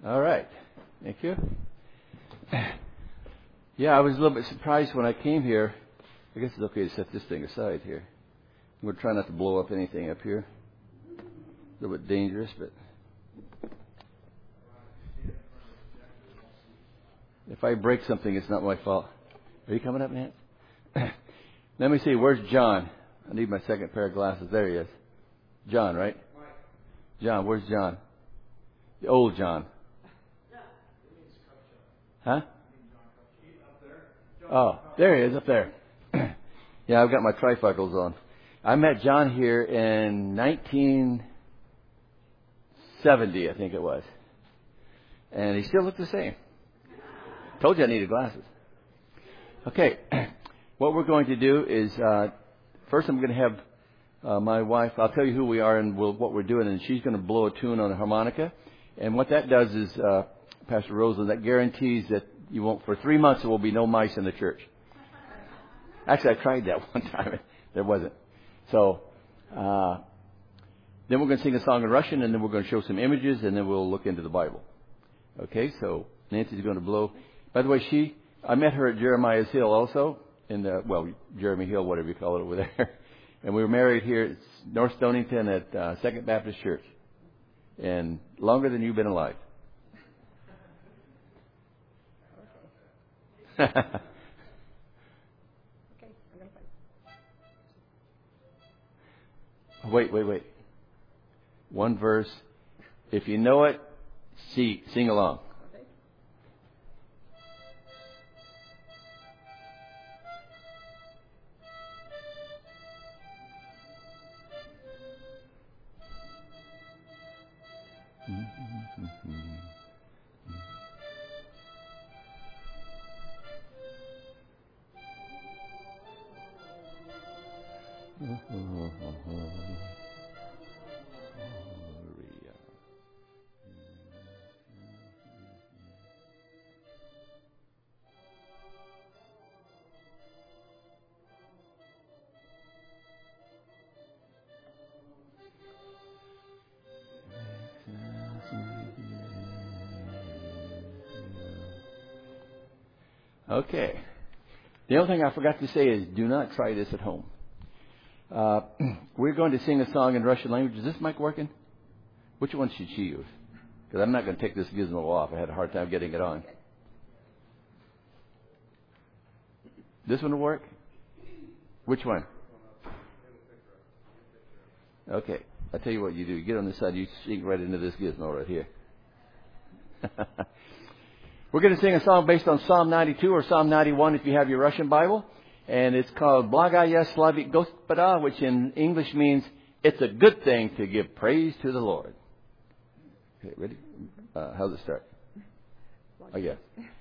All right. Thank you. Yeah, I was a little bit surprised when I came here. I guess it's okay to set this thing aside here. I'm going to try not to blow up anything up here. A little bit dangerous, but if I break something, it's not my fault. Are you coming up, Nance? Let me see. Where's John? I need my second pair of glasses. There he is. John, right? John, where's John? The old John. Huh? Oh, there he is, up there. Yeah, I've got my trifocals on. I met John here in 1970, I think it was. And he still looked the same. Told you I needed glasses. Okay, what we're going to do is, first I'm going to have my wife, I'll tell you who we are and what we're doing, and she's going to blow a tune on the harmonica. And what that does is, Pastor Roseland, that guarantees that you won't, for 3 months, there will be no mice in the church. Actually, I tried that one time. There wasn't. So, then we're going to sing a song in Russian, and then we're going to show some images, and then we'll look into the Bible. Okay, so Nancy's going to blow. By the way, I met her at Jeremiah's Hill also, Jeremy Hill, whatever you call it over there. And we were married here at North Stonington at Second Baptist Church. And longer than you've been alive. Okay, I'm going to play. Wait. One verse. If you know it, sing along. Okay. Okay. The only thing I forgot to say is do not try this at home. We're going to sing a song in Russian language. Is this mic working? Which one should she use? Because I'm not going to take this gizmo off. I had a hard time getting it on. This one will work? Which one? Okay. I'll tell you what you do. You get on this side. You sink right into this gizmo right here. We're going to sing a song based on Psalm 92 or Psalm 91 if you have your Russian Bible. And it's called Blagaya Slavik Gospoda, which in English means it's a good thing to give praise to the Lord. Okay, ready? How's it start? Oh, yeah.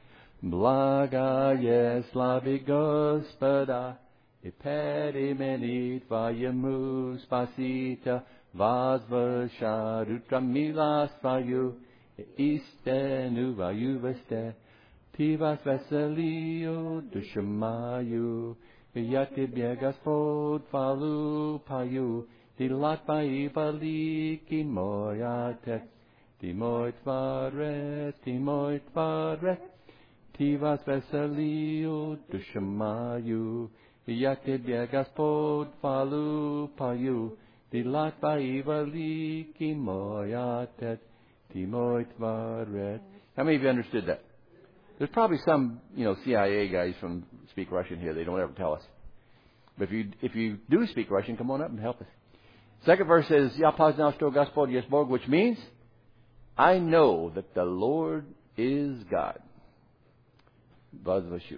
Blagaya Slavik Gospoda, и переменит твоему спасите, возвышают милость твою, истину твою весте. Ты возвеселил душу мою, я тебе, Господь, хвалу пою, ты лад твои великий мой Отец, ты мой Творец, ты мой Творец, ты возвеселил душу мою, я тебе, Господь, хвалу пою, ты лад твои великий мой Отец, ты мой Творец. How many of you understood that? There's probably some, CIA guys from speak Russian here. They don't ever tell us. But if you do speak Russian, come on up and help us. Second verse says, Я познал, что Господь есть Бог, which means, I know that the Lord is God. Возвощу.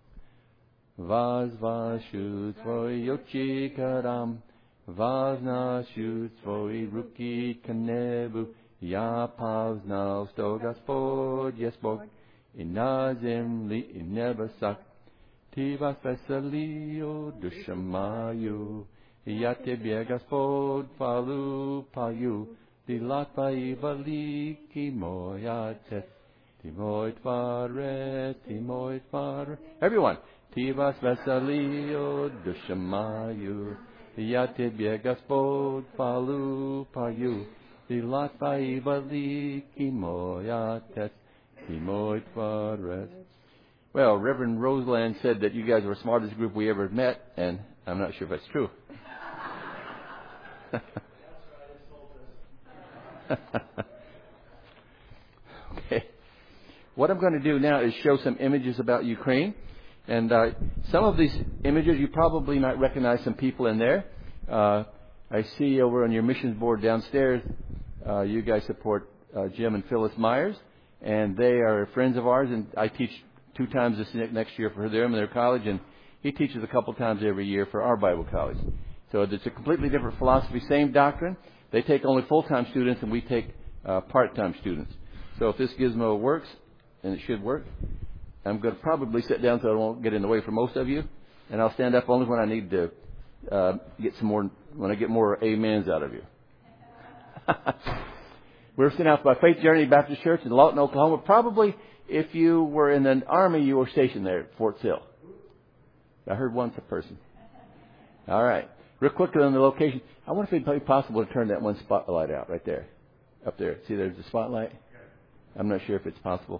Возвощу твои очи к горам, возносю твои руки к небу. Я познал, что Господь есть Бог, и на земле, и в небесах. Ты возвеселил душу мою, и я тебе, Господь, хвалу пою. Дела твои велики, мой Отец, ты мой Творец, ты мой Творец. Everyone, ты возвеселил душу мою, и я тебе, Господь, хвалу пою. Dilat Baibali Kimoyates Kimoit Fares. Well, Reverend Roseland said that you guys were the smartest group we ever met, and I'm not sure if that's true. Okay. What I'm going to do now is show some images about Ukraine. And some of these images, you probably might recognize some people in there. I see over on your missions board downstairs, you guys support Jim and Phyllis Myers. And they are friends of ours. And I teach 2 times this next year for them in their college. And he teaches a couple times every year for our Bible college. So it's a completely different philosophy, same doctrine. They take only full-time students, and we take part-time students. So if this gizmo works, and it should work, I'm going to probably sit down so I won't get in the way for most of you. And I'll stand up only when I need to get some more, when I get more amens out of you. We're sent out by Faith Journey Baptist Church in Lawton, Oklahoma. Probably if you were in the Army, you were stationed there at Fort Sill. I heard one person. All right. Real quickly on the location, I wonder if it would be possible to turn that one spotlight out right there. Up there. See, there's the spotlight. I'm not sure if it's possible.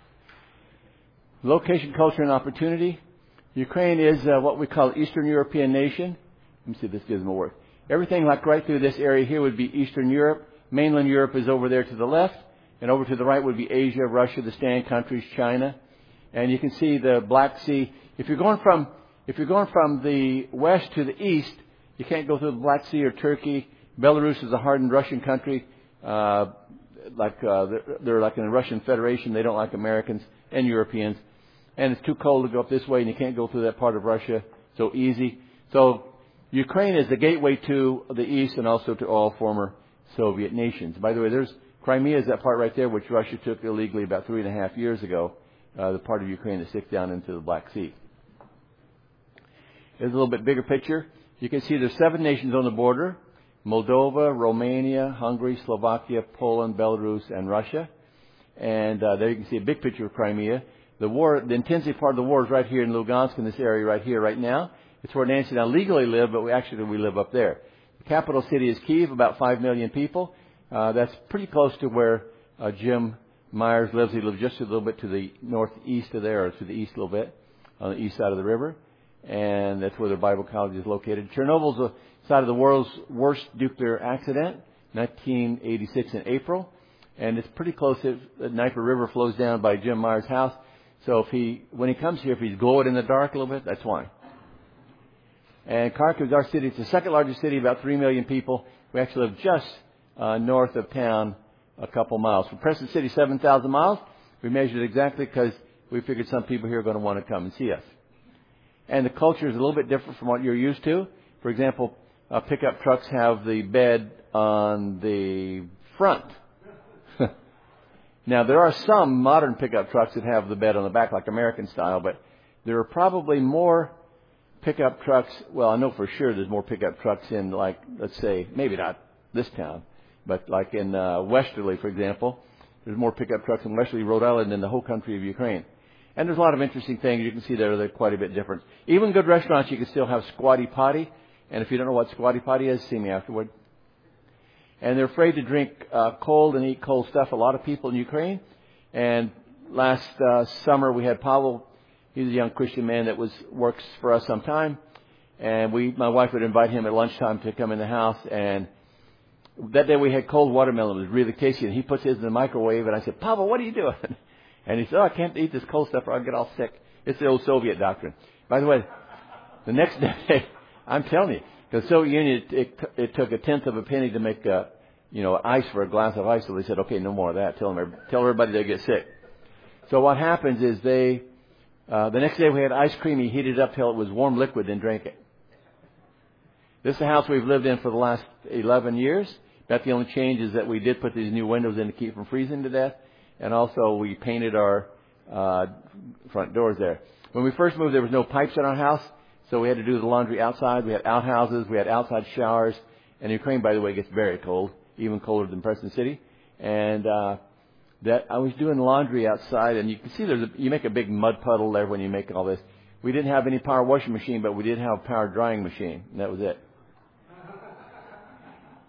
Location, culture, and opportunity. Ukraine is what we call Eastern European nation. Let me see if this gizmo work. Everything like right through this area here would be Eastern Europe. Mainland Europe is over there to the left. And over to the right would be Asia, Russia, the stand countries, China. And you can see the Black Sea. If you're going from the west to the east, you can't go through the Black Sea or Turkey. Belarus is a hardened Russian country. They're like in the Russian Federation. They don't like Americans and Europeans. And it's too cold to go up this way, and you can't go through that part of Russia so easy. So Ukraine is the gateway to the east and also to all former Soviet nations. By the way, there's Crimea is that part right there, which Russia took illegally about 3.5 years ago, the part of Ukraine that sticks down into the Black Sea. Here's a little bit bigger picture. You can see there's 7 nations on the border: Moldova, Romania, Hungary, Slovakia, Poland, Belarus, and Russia. And there you can see a big picture of Crimea. The intensive part of the war is right here in Lugansk, in this area right here, right now. It's where Nancy and I legally live, but we live up there. The capital city is Kyiv, about 5 million people. That's pretty close to where Jim Myers lives. He lives just a little bit to the northeast of there, or to the east a little bit, on the east side of the river. And that's where their Bible college is located. Chernobyl's the site of the world's worst nuclear accident, 1986 in April. And it's pretty close. The Dnieper River flows down by Jim Myers' house. So when he comes here, if he's glowing in the dark a little bit, that's why. And Kharkiv is our city. It's the second largest city, about 3 million people. We actually live just north of town, a couple miles. From Preston City, 7,000 miles. We measured it exactly because we figured some people here are going to want to come and see us. And the culture is a little bit different from what you're used to. For example, pickup trucks have the bed on the front. Now, there are some modern pickup trucks that have the bed on the back, like American style, but there are probably more pickup trucks. Well, I know for sure there's more pickup trucks in, like, let's say, maybe not this town, but like in Westerly, for example. There's more pickup trucks in Westerly, Rhode Island, than the whole country of Ukraine. And there's a lot of interesting things you can see there. They're quite a bit different. Even good restaurants, you can still have squatty potty. And if you don't know what squatty potty is, see me afterward. And they're afraid to drink cold and eat cold stuff, a lot of people in Ukraine. And last summer we had Pavel. He's a young Christian man that works for us sometime. And my wife would invite him at lunchtime to come in the house. And that day we had cold watermelon. It was really tasty. And he puts his in the microwave. And I said, Pavel, what are you doing? And he said, I can't eat this cold stuff or I'll get all sick. It's the old Soviet doctrine. By the way, the next day, I'm telling you, because the Soviet Union, it took 1/10 of a penny to make, ice for a glass of ice. So they said, okay, no more of that. Tell everybody they get sick. So what happens is the next day we had ice cream. He heated it up till it was warm liquid, then drank it. This is the house we've lived in for the last 11 years. About the only change is that we did put these new windows in to keep from freezing to death. And also we painted our front doors there. When we first moved, there was no pipes in our house. So we had to do the laundry outside. We had outhouses. We had outside showers. And Ukraine, by the way, gets very cold, even colder than Preston City. And I was doing laundry outside, and you can see you make a big mud puddle there when you make all this. We didn't have any power washing machine, but we did have a power drying machine, and that was it.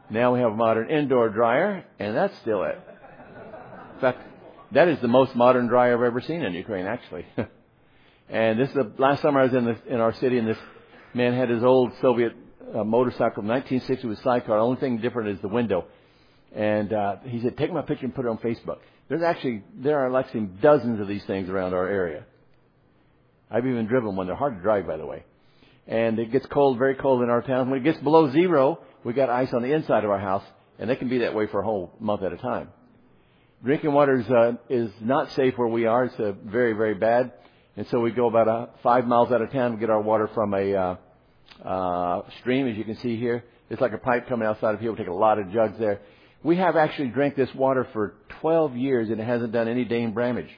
Now we have a modern indoor dryer, and that's still it. In fact, that is the most modern dryer I've ever seen in Ukraine, actually. And this is the last summer I was in our city, and this man had his old Soviet motorcycle, 1960 with sidecar. The only thing different is the window. And he said, take my picture and put it on Facebook. There are like dozens of these things around our area. I've even driven one. They're hard to drive, by the way. And it gets cold, very cold in our town. When it gets below zero, we got ice on the inside of our house, and they can be that way for a whole month at a time. Drinking water is not safe where we are. It's very, very bad. And so we go about 5 miles out of town to get our water from a stream, as you can see here. It's like a pipe coming outside of here. We take a lot of jugs there. We have actually drank this water for 12 years, and it hasn't done any dang damage.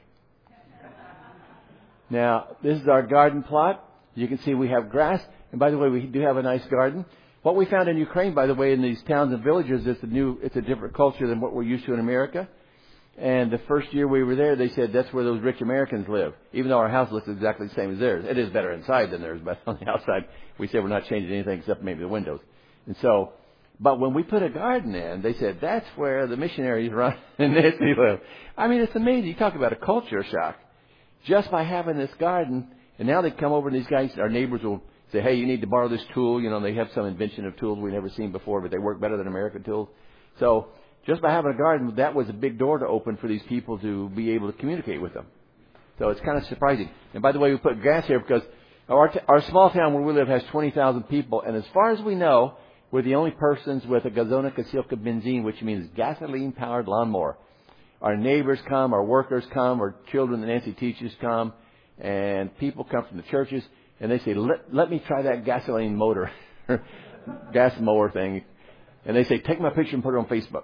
Now, this is our garden plot. You can see we have grass. And by the way, we do have a nice garden. What we found in Ukraine, by the way, in these towns and villages, it's a different culture than what we're used to in America. And the first year we were there, they said that's where those rich Americans live. Even though our house looks exactly the same as theirs. It is better inside than theirs, but on the outside, we said we're not changing anything except maybe the windows. And so, but when we put a garden in, they said that's where the missionaries run and Nancy live. I mean, it's amazing. You talk about a culture shock. Just by having this garden, and now they come over and these guys, our neighbors will say, hey, you need to borrow this tool. You know, they have some invention of tools we've never seen before, but they work better than American tools. So just by having a garden, that was a big door to open for these people to be able to communicate with them. So it's kind of surprising. And by the way, we put grass here because our small town where we live has 20,000 people, and as far as we know, we're the only persons with a Gazona Kasilka benzine, which means gasoline-powered lawnmower. Our neighbors come, our workers come, our children that Nancy teaches come, and people come from the churches, and they say, let me try that gasoline motor, gas mower thing. And they say, take my picture and put it on Facebook.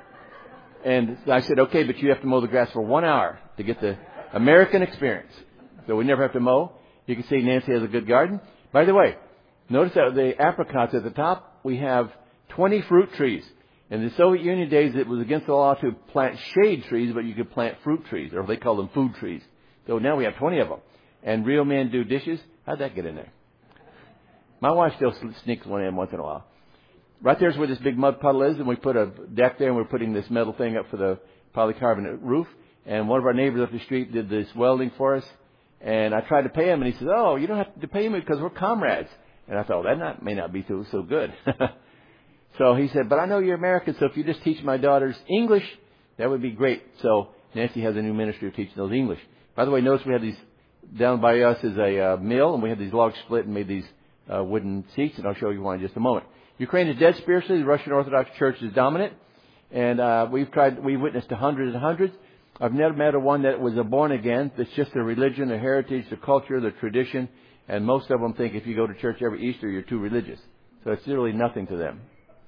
And I said, okay, but you have to mow the grass for 1 hour to get the American experience. So we never have to mow. You can see Nancy has a good garden. By the way, notice that the apricots at the top, we have 20 fruit trees. In the Soviet Union days, it was against the law to plant shade trees, but you could plant fruit trees, or they call them food trees. So now we have 20 of them. And real men do dishes. How'd that get in there? My wife still sneaks one in once in a while. Right there's where this big mud puddle is, and we put a deck there, and we're putting this metal thing up for the polycarbonate roof. And one of our neighbors up the street did this welding for us. And I tried to pay him, and he says, oh, you don't have to pay me because we're comrades. And I thought, may not be so good. So he said, but I know you're American, so if you just teach my daughters English, that would be great. So Nancy has a new ministry of teaching those English. By the way, notice we have these, down by us is a mill, and we have these logs split and made these wooden seats, and I'll show you one in just a moment. Ukraine is dead spiritually. The Russian Orthodox Church is dominant. And we've witnessed to hundreds and hundreds. I've never met one that was a born again. It's just a religion, a heritage, the culture, the tradition. And most of them think if you go to church every Easter, you're too religious. So it's really nothing to them.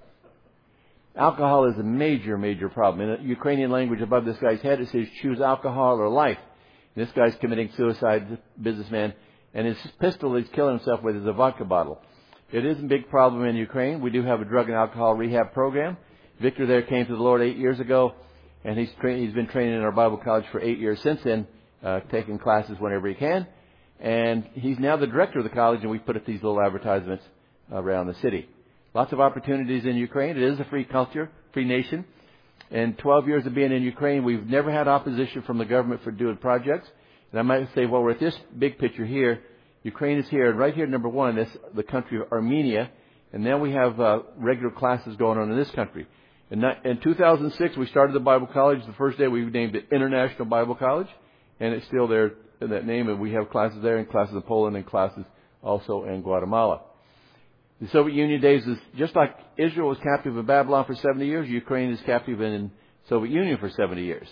Alcohol is a major, major problem. In the Ukrainian language above this guy's head, it says, choose alcohol or life. And this guy's committing suicide, this businessman. And his pistol he's killing himself with is a vodka bottle. It is a big problem in Ukraine. We do have a drug and alcohol rehab program. Victor there came to the Lord 8 years ago, and he's been training in our Bible college for 8 years since then, taking classes whenever he can. And he's now the director of the college, and we put up these little advertisements around the city. Lots of opportunities in Ukraine. It is a free culture, free nation. In 12 years of being in Ukraine, we've never had opposition from the government for doing projects. And I might say, well, we're at this big picture here. Ukraine is here, and right here, number one, is the country of Armenia. And now we have regular classes going on in this country. In 2006, we started the Bible College. The first day we named it International Bible College. And it's still there in that name. And we have classes there and classes in Poland and classes also in Guatemala. The Soviet Union days is just like Israel was captive in Babylon for 70 years. Ukraine is captive in Soviet Union for 70 years.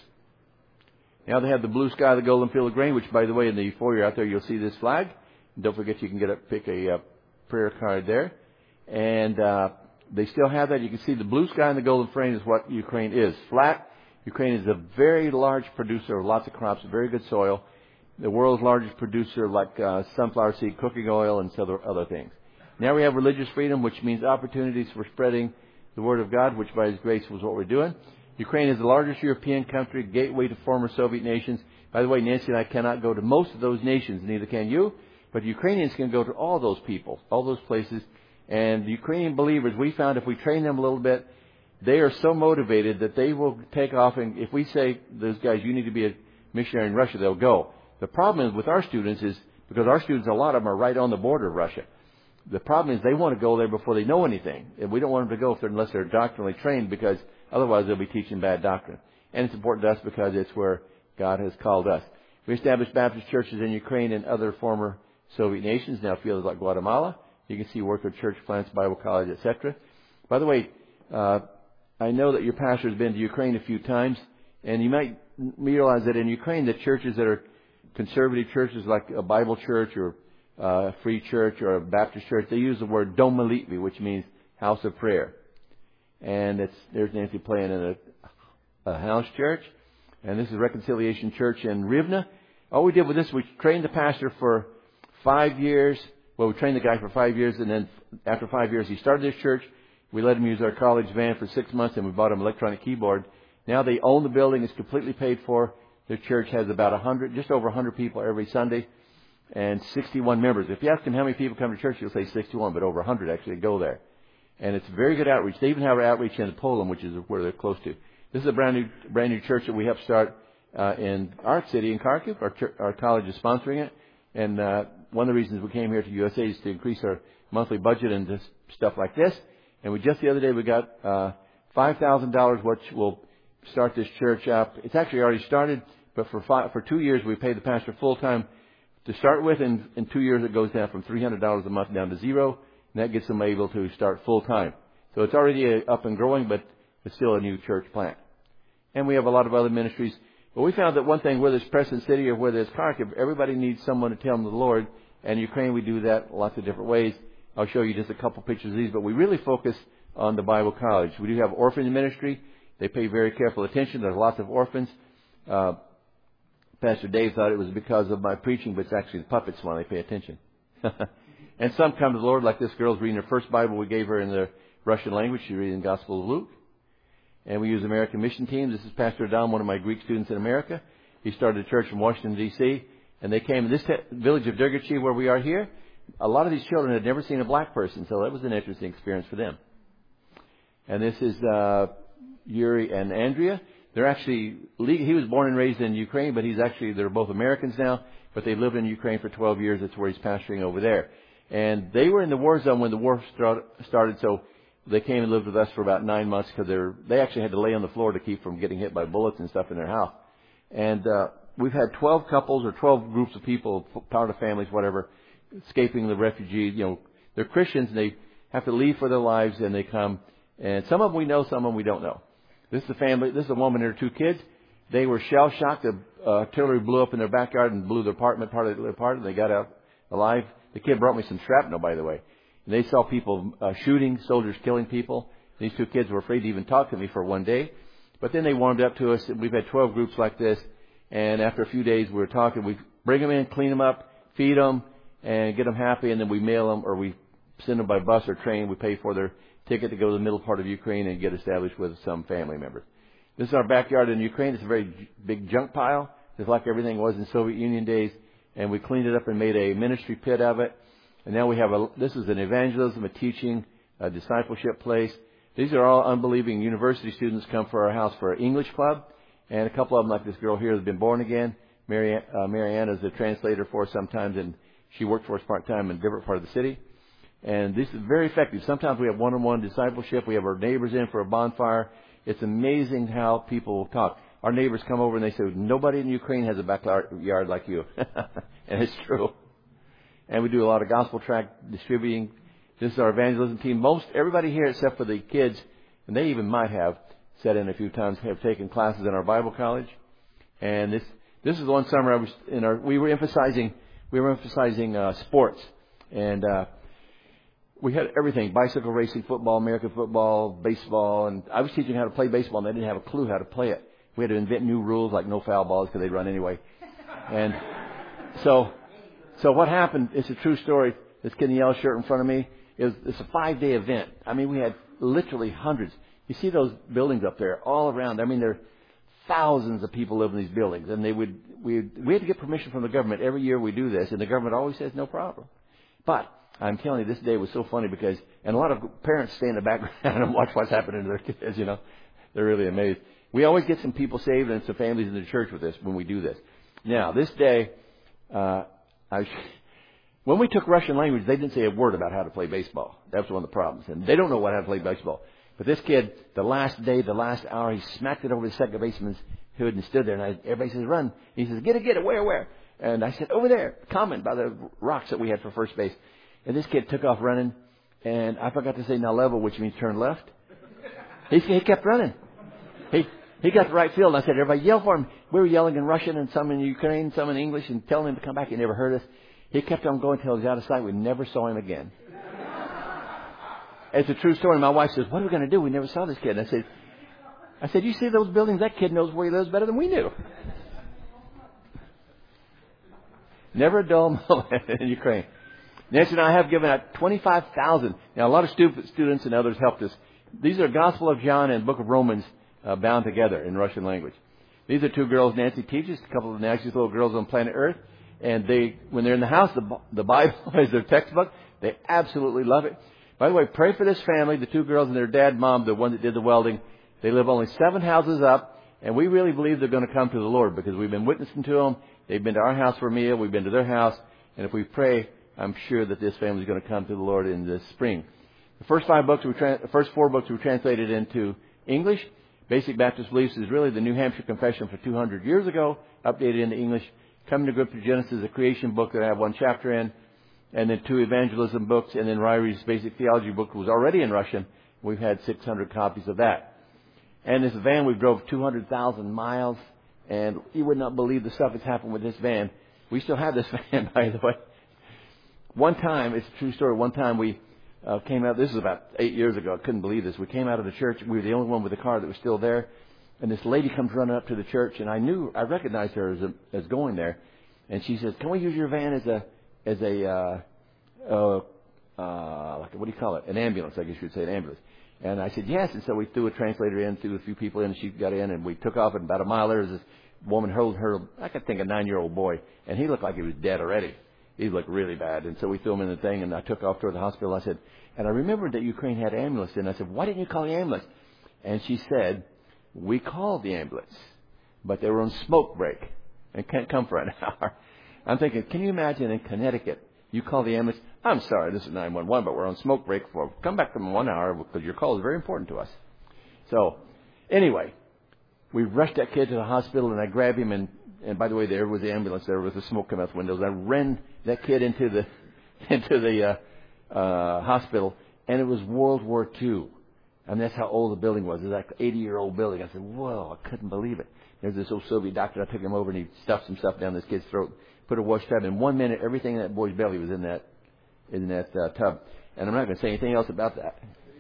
Now they have the blue sky, the golden field of grain, which, by the way, in the foyer out there, you'll see this flag. And don't forget you can pick a prayer card there. And they still have that. You can see the blue sky and the golden frame is what Ukraine is. Flat. Ukraine is a very large producer of lots of crops, very good soil. The world's largest producer like sunflower seed, cooking oil, and several other things. Now we have religious freedom, which means opportunities for spreading the Word of God, which by His grace was what we're doing. Ukraine is the largest European country, gateway to former Soviet nations. By the way, Nancy and I cannot go to most of those nations, neither can you. But Ukrainians can go to all those people, all those places. And the Ukrainian believers, we found if we train them a little bit, they are so motivated that they will take off, and if we say, those guys, you need to be a missionary in Russia, they'll go. The problem is with our students is, because our students, a lot of them are right on the border of Russia. The problem is they want to go there before they know anything. And we don't want them to go unless they're doctrinally trained, because otherwise they'll be teaching bad doctrine. And it's important to us because it's where God has called us. We established Baptist churches in Ukraine and other former Soviet nations, now fields like Guatemala. You can see work with church plants, Bible college, etc. By the way, I know that your pastor has been to Ukraine a few times, and you might realize that in Ukraine, the churches that are conservative churches like a Bible church or a free church or a Baptist church, they use the word Dom Molitvi, which means house of prayer. And there's Nancy playing in a house church. And this is Reconciliation Church in Rivne. All we did with this, we trained the pastor for 5 years. Well, we trained the guy for 5 years, and then after 5 years, he started this church. We let him use our college van for 6 months, and we bought him an electronic keyboard. Now they own the building. It's completely paid for. Their church has about 100, just over 100 people every Sunday, and 61 members. If you ask him how many people come to church, he'll say 61, but over 100 actually go there. And it's very good outreach. They even have outreach in Poland, which is where they're close to. This is a brand new church that we helped start in our city, in Kharkiv. Our college is sponsoring it. And one of the reasons we came here to USA is to increase our monthly budget and just stuff like this. And just the other day we got $5,000, which will start this church up. It's actually already started, but for 2 years we paid the pastor full time to start with. And in 2 years it goes down from $300 a month down to zero. And that gets them able to start full time. So it's already up and growing, but it's still a new church plant. And we have a lot of other ministries. But we found that one thing, whether it's Preston City or whether it's Kharkiv, everybody needs someone to tell them the Lord. And in Ukraine, we do that lots of different ways. I'll show you just a couple pictures of these, but we really focus on the Bible college. We do have orphan ministry. They pay very careful attention. There's lots of orphans. Pastor Dave thought it was because of my preaching, but it's actually the puppets when they pay attention. And some come to the Lord, like this girl's reading her first Bible we gave her in the Russian language. She's reading the Gospel of Luke. And we use American mission teams. This is Pastor Adam, one of my Greek students in America. He started a church in Washington, D.C., and they came in this village of Dergachi where we are here. A lot of these children had never seen a black person, so that was an interesting experience for them. And this is Yuri and Andrea. They're actually, he was born and raised in Ukraine, but they're both Americans now, but they lived in Ukraine for 12 years. That's where he's pastoring over there. And they were in the war zone when the war started, so they came and lived with us for about 9 months because they actually had to lay on the floor to keep from getting hit by bullets and stuff in their house. And we've had 12 couples or 12 groups of people, part of families, whatever, escaping the refugees. You know, they're Christians and they have to leave for their lives, and they come. And some of them we know, some of them we don't know. This is a family. This is a woman and her 2 kids. They were shell shocked. The artillery blew up in their backyard and blew their apartment part apart, and they got out alive. The kid brought me some shrapnel, by the way. And they saw people shooting, soldiers killing people. These 2 kids were afraid to even talk to me for one day. But then they warmed up to us. We've had 12 groups like this. And after a few days, we were talking. We bring them in, clean them up, feed them, and get them happy. And then we mail them, or we send them by bus or train. We pay for their ticket to go to the middle part of Ukraine and get established with some family members. This is our backyard in Ukraine. It's a very big junk pile, just like everything was in Soviet Union days. And we cleaned it up and made a ministry pit of it. And now we have this is an evangelism, a teaching, a discipleship place. These are all unbelieving university students come for our house for our English club. And a couple of them, like this girl here, has been born again. Marianne is a translator for us sometimes, and she worked for us part-time in a different part of the city. And this is very effective. Sometimes we have one-on-one discipleship. We have our neighbors in for a bonfire. It's amazing how people talk. Our neighbors come over and they say, nobody in Ukraine has a backyard like you. And it's true. And we do a lot of gospel tract distributing. This is our evangelism team. Everybody here except for the kids, and they even might have sat in a few times, have taken classes in our Bible college. And this is one summer we were emphasizing sports. And we had everything: bicycle racing, football, American football, baseball. And I was teaching how to play baseball, and they didn't have a clue how to play it. We had to invent new rules like no foul balls because they'd run anyway. And so what happened, it's a true story. This kid in the yellow shirt in front of me, it's a 5-day event. I mean, we had literally hundreds. You see those buildings up there all around. I mean, there are thousands of people live in these buildings. And we had to get permission from the government. Every year we do this, and the government always says no problem. But I'm telling you, this day was so funny because And a lot of parents stay in the background and watch what's happening to their kids, you know. They're really amazed. We always get some people saved and some families in the church with this when we do this. Now, this day, when we took Russian language, they didn't say a word about how to play baseball. That was one of the problems. And they don't know how to play baseball. But this kid, the last day, the last hour, he smacked it over the second baseman's hood and stood there. And everybody says, run. He says, get it. Where? And I said, over there, common, by the rocks that we had for first base. And this kid took off running. And I forgot to say now level, which means turn left. He kept running. He got to right field, and I said, everybody yell for him. We were yelling in Russian and some in Ukraine, some in English, and telling him to come back. He never heard us. He kept on going until he was out of sight. We never saw him again. It's a true story. My wife says, what are we going to do? We never saw this kid. And I said, you see those buildings? That kid knows where he lives better than we knew. Never a dull moment in Ukraine. Nancy and I have given out 25,000. Now, a lot of students and others helped us. These are Gospel of John and Book of Romans bound together in Russian language. These are two girls Nancy teaches, a couple of the nicest little girls on planet Earth. And when they're in the house, the Bible is their textbook. They absolutely love it. By the way, pray for this family, the two girls and their dad, mom, the one that did the welding. They live only 7 houses up, and we really believe they're going to come to the Lord because we've been witnessing to them. They've been to our house for a meal. We've been to their house. And if we pray, I'm sure that this family is going to come to the Lord in the spring. The first 4 books were translated into English. Basic Baptist Beliefs is really the New Hampshire Confession for 200 years ago, updated into English. Coming to Grips with Genesis, a creation book that I have 1 chapter in, and then 2 evangelism books, and then Ryrie's Basic Theology book was already in Russian. We've had 600 copies of that. And this van, we drove 200,000 miles, and you would not believe the stuff that's happened with this van. We still have this van, by the way. One time, it's a true story, one time we came out, this was about 8 years ago, I couldn't believe this. We came out of the church, we were the only one with a car that was still there, and this lady comes running up to the church, and I recognized her as going there, and she says, can we use your van as a what do you call it? An ambulance, I guess you would say, an ambulance. And I said, yes. And so we threw a translator in, threw a few people in, and she got in, and we took off. And about a mile there was this woman holding her, I could think, a 9-year-old boy. And he looked like he was dead already. He looked really bad. And so we threw him in the thing, and I took off toward the hospital. I said, and I remembered that Ukraine had ambulance. And I said, why didn't you call the ambulance? And she said, we called the ambulance, but they were on smoke break and can't come for an hour. I'm thinking, can you imagine in Connecticut, you call the ambulance, I'm sorry, this is 911, but we're on smoke break come back from 1 hour because your call is very important to us. So, anyway, we rushed that kid to the hospital, and I grabbed him, and by the way, there was the ambulance, there was the smoke coming out the windows. I ran that kid into the hospital, and it was World War II. And that's how old the building was. It was like an 80-year-old building. I said, whoa, I couldn't believe it. There's this old Soviet doctor. I took him over, and he stuffed some stuff down this kid's throat, put a wash tub. In 1 minute, everything in that boy's belly was in that tub. And I'm not going to say anything else about that.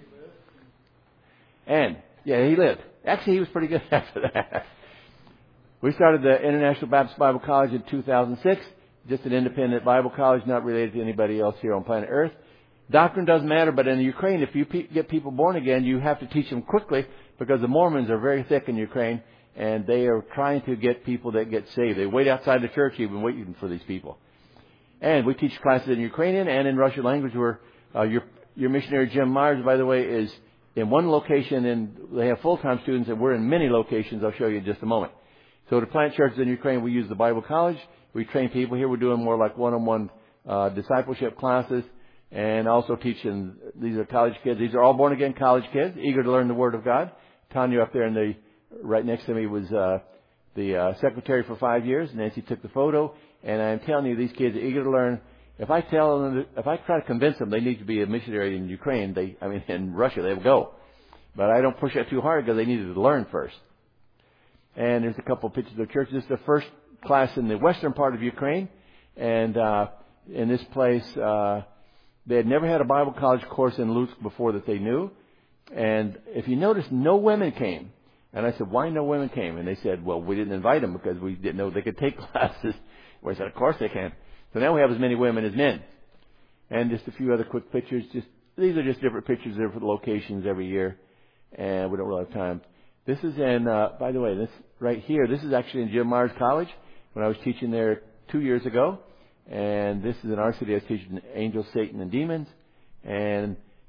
And, yeah, he lived. Actually, he was pretty good after that. We started the International Baptist Bible College in 2006. Just an independent Bible college, not related to anybody else here on planet Earth. Doctrine doesn't matter, but in Ukraine, if you get people born again, you have to teach them quickly because the Mormons are very thick in Ukraine, and they are trying to get people that get saved. They wait outside the church even waiting for these people. And we teach classes in Ukrainian and in Russian language where your missionary Jim Myers, by the way, is in one location, and they have full-time students, and we're in many locations. I'll show you in just a moment. So to plant churches in Ukraine, we use the Bible College. We train people here. We're doing more like one-on-one discipleship classes. And also teaching, these are college kids. These are all born-again college kids, eager to learn the Word of God. Tanya up there right next to me was the secretary for 5 years. Nancy took the photo. And I'm telling you, these kids are eager to learn. If I try to convince them they need to be a missionary in Ukraine, in Russia, they'll go. But I don't push that too hard because they needed to learn first. And there's a couple of pictures of the church. This is the first class in the western part of Ukraine. And in this place, they had never had a Bible college course in Lutsk before that they knew. And if you notice, no women came. And I said, why no women came? And they said, well, we didn't invite them because we didn't know they could take classes. Well, I said, of course they can. So now we have as many women as men. And just a few other quick pictures. These are just different pictures there for the locations every year. And we don't really have time. This is by the way, this right here, this is actually in Jim Myers College when I was teaching there 2 years ago. And this is in our city. I was teaching angels, Satan, and demons. And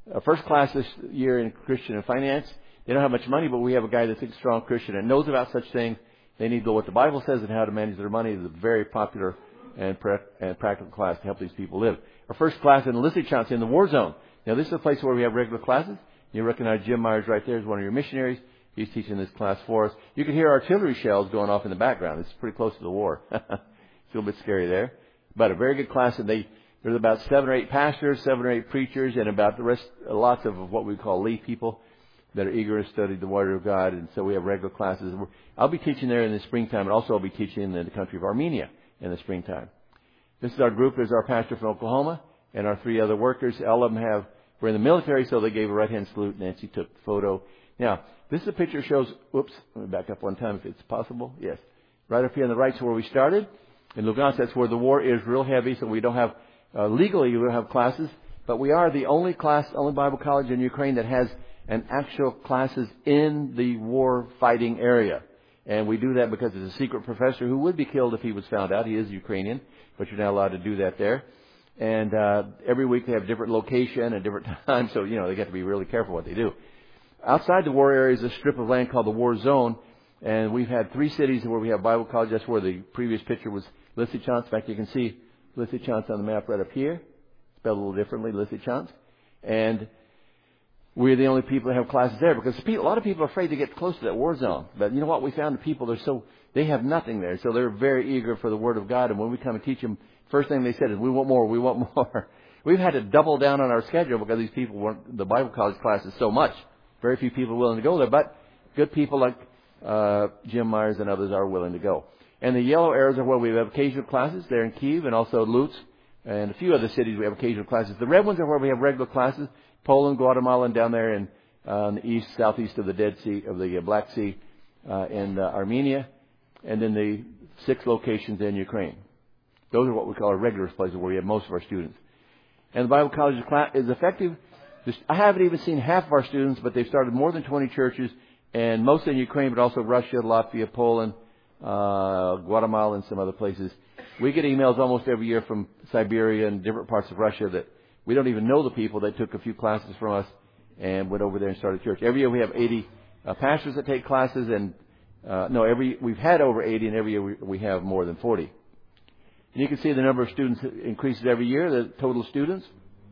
first class this year in Christian and finance. They don't have much money, but we have a guy that's a strong Christian and knows about such things. They need to know what the Bible says and how to manage their money. It's a very popular and practical class to help these people live. Our first class in Lysychansk in the war zone. Now, this is a place where we have regular classes. You recognize Jim Myers right there as one of your missionaries. He's teaching this class for us. You can hear artillery shells going off in the background. It's pretty close to the war. It's a little bit scary there. But a very good class, and there's about 7 or 8 pastors, 7 or 8 preachers, and about the rest, lots of what we call lay people that are eager to study the Word of God. And so we have regular classes. I'll be teaching there in the springtime, and also I'll be teaching in the country of Armenia in the springtime. This is our group. There's our pastor from Oklahoma and our 3 other workers. All of them were in the military, so they gave a right-hand salute. Nancy took the photo. Now, this is a picture that shows, whoops, let me back up one time if it's possible. Yes. Right up here on the right is where we started. In Lugansk, that's where the war is real heavy, so we don't have, legally we don't have classes, but we are the only Bible college in Ukraine that has an actual classes in the war fighting area. And we do that because it's a secret professor who would be killed if he was found out. He is Ukrainian, but you're not allowed to do that there. And every week they have different location and different times, so, they got to be really careful what they do. Outside the war area is a strip of land called the war zone, and we've had 3 cities where we have Bible college. That's where the previous picture was Lysychansk. In fact, you can see Lysychansk on the map right up here, spelled a little differently, Lysychansk. And we're the only people that have classes there because a lot of people are afraid to get close to that war zone. But you know what? We found the people, they have nothing there, so they're very eager for the Word of God. And when we come and teach them, first thing they said is, we want more, we want more. We've had to double down on our schedule because these people weren't, the Bible college classes so much. Very few people willing to go there, but good people like Jim Myers and others are willing to go. And the yellow arrows are where we have occasional classes. They're in Kyiv and also Lutsk and a few other cities we have occasional classes. The red ones are where we have regular classes. Poland, Guatemala, and down there in the east, southeast of the Dead Sea, of the Black Sea, in Armenia, and then the 6 locations in Ukraine. Those are what we call our regular places where we have most of our students. And the Bible college is effective. I haven't even seen half of our students, but they've started more than 20 churches, and mostly in Ukraine, but also Russia, Latvia, Poland, Guatemala, and some other places. We get emails almost every year from Siberia and different parts of Russia that we don't even know the people. They took a few classes from us and went over there and started a church. Every year we have 80 pastors that take classes, and we've had over 80, and every year we have more than 40. And you can see the number of students increases every year, the total students.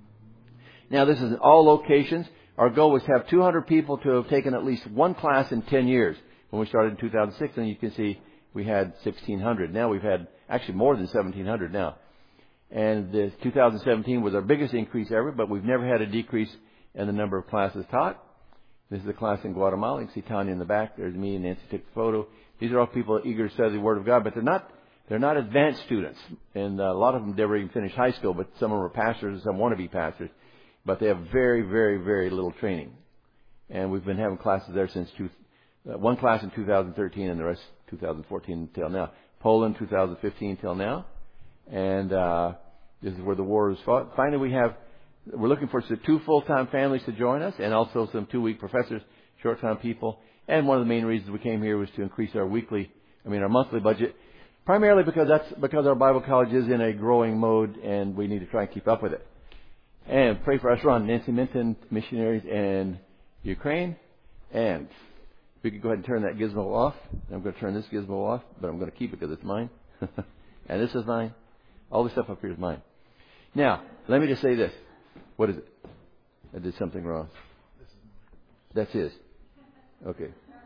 Now, this is in all locations. Our goal was to have 200 people to have taken at least one class in 10 years. When we started in 2006, and you can see we had 1,600. Now we've had actually more than 1,700 now. And 2017 was our biggest increase ever, but we've never had a decrease in the number of classes taught. This is a class in Guatemala. You can see Tanya in the back. There's me and Nancy took the photo. These are all people eager to study the Word of God, but they're not advanced students. And a lot of them never even finished high school, but some of them are pastors and some want to be pastors. But they have very, very, very little training. And we've been having classes there since one class in 2013 and the rest 2014 until now. Poland 2015 till now. And this is where the war is fought. Finally, we're looking for 2 full-time families to join us, and also some 2-week professors, short-time people. And one of the main reasons we came here was to increase our monthly budget, primarily because our Bible college is in a growing mode, and we need to try and keep up with it. And pray for us, Ron, Nancy Minton, missionaries in Ukraine. And we could go ahead and turn that gizmo off. I'm going to turn this gizmo off, but I'm going to keep it because it's mine. And this is mine. All this stuff up here is mine. Now, let me just say this. What is it? I did something wrong. That's his. Okay.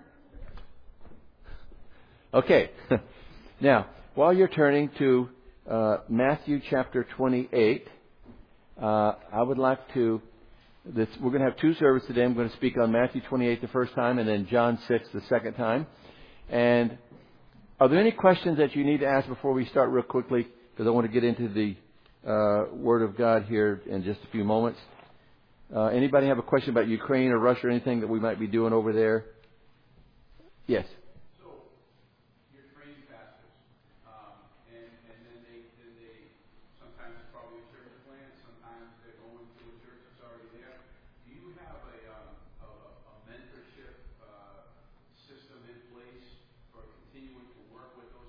Okay. Now, while you're turning to Matthew chapter 28, I would like to... we're going to have 2 services today. I'm going to speak on Matthew 28 the first time and then John 6 the second time. And are there any questions that you need to ask before we start real quickly? Because I want to get into the Word of God here in just a few moments. Anybody have a question about Ukraine or Russia or anything that we might be doing over there? Yes.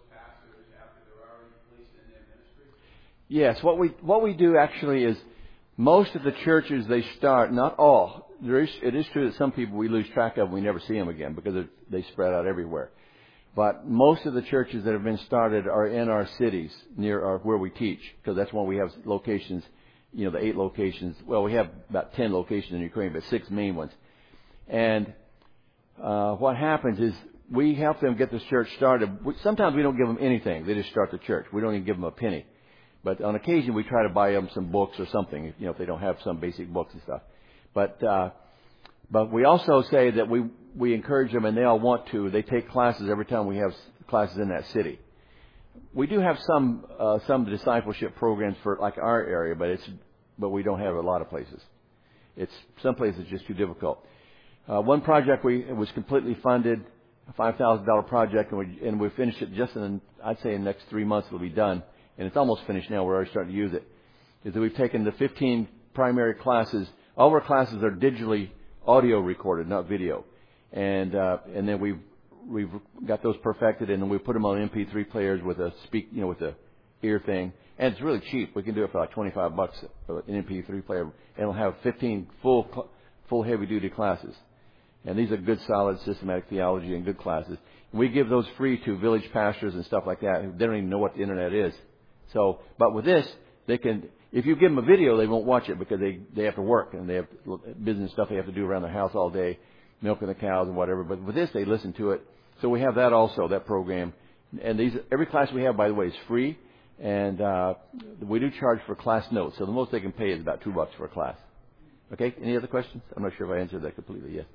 Yes, what we do actually is Most of the churches they start, not all. It is true that some people we lose track of, we never see them again because they spread out everywhere. But most of the churches that have been started are in our cities near where we teach, because that's when we have locations. You know, the 8 locations. Well, we have about 10 locations in Ukraine, but 6 main ones. And what happens is we help them get this church started. Sometimes we don't give them anything; they just start the church. We don't even give them a penny. But on occasion, we try to buy them some books or something, you know, if they don't have some basic books and stuff. But we also say that we encourage them, and they all want to. They take classes every time we have classes in that city. We do have some discipleship programs for like our area, but we don't have a lot of places. It's some places just too difficult. One project it was completely funded, a $5,000 project, and we finished it just I'd say in the next 3 months it'll be done. And it's almost finished now. We're already starting to use it. Is that we've taken the 15 primary classes. All of our classes are digitally audio recorded, not video. And then we've got those perfected, and then we put them on MP3 players with a with a ear thing. And it's really cheap. We can do it for like $25 an MP3 player, and it'll have 15 full heavy duty classes. And these are good, solid, systematic theology and good classes. And we give those free to village pastors and stuff like that. They don't even know what the internet is. So, but with this, they can. If you give them a video, they won't watch it because they have to work and they have business stuff they have to do around the house all day, milking the cows and whatever. But with this, they listen to it. So we have that also, that program. And every class we have, by the way, is free. And we do charge for class notes. So the most they can pay is about $2 for a class. Okay. Any other questions? I'm not sure if I answered that completely. Yes.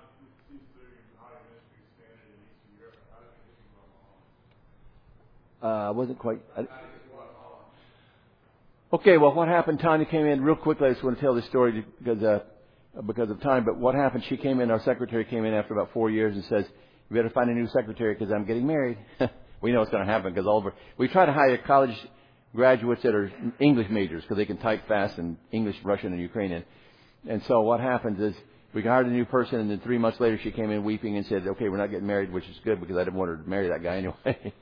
Wasn't quite. Okay, well, what happened? Tanya came in real quickly. I just want to tell this story because of time. But what happened? She came in. Our secretary came in after about 4 years and says, "You better find a new secretary because I'm getting married." We know it's going to happen because we try to hire college graduates that are English majors because they can type fast in English, Russian, and Ukrainian. And so what happens is we hired a new person, and then 3 months later she came in weeping and said, "Okay, we're not getting married," which is good because I didn't want her to marry that guy anyway.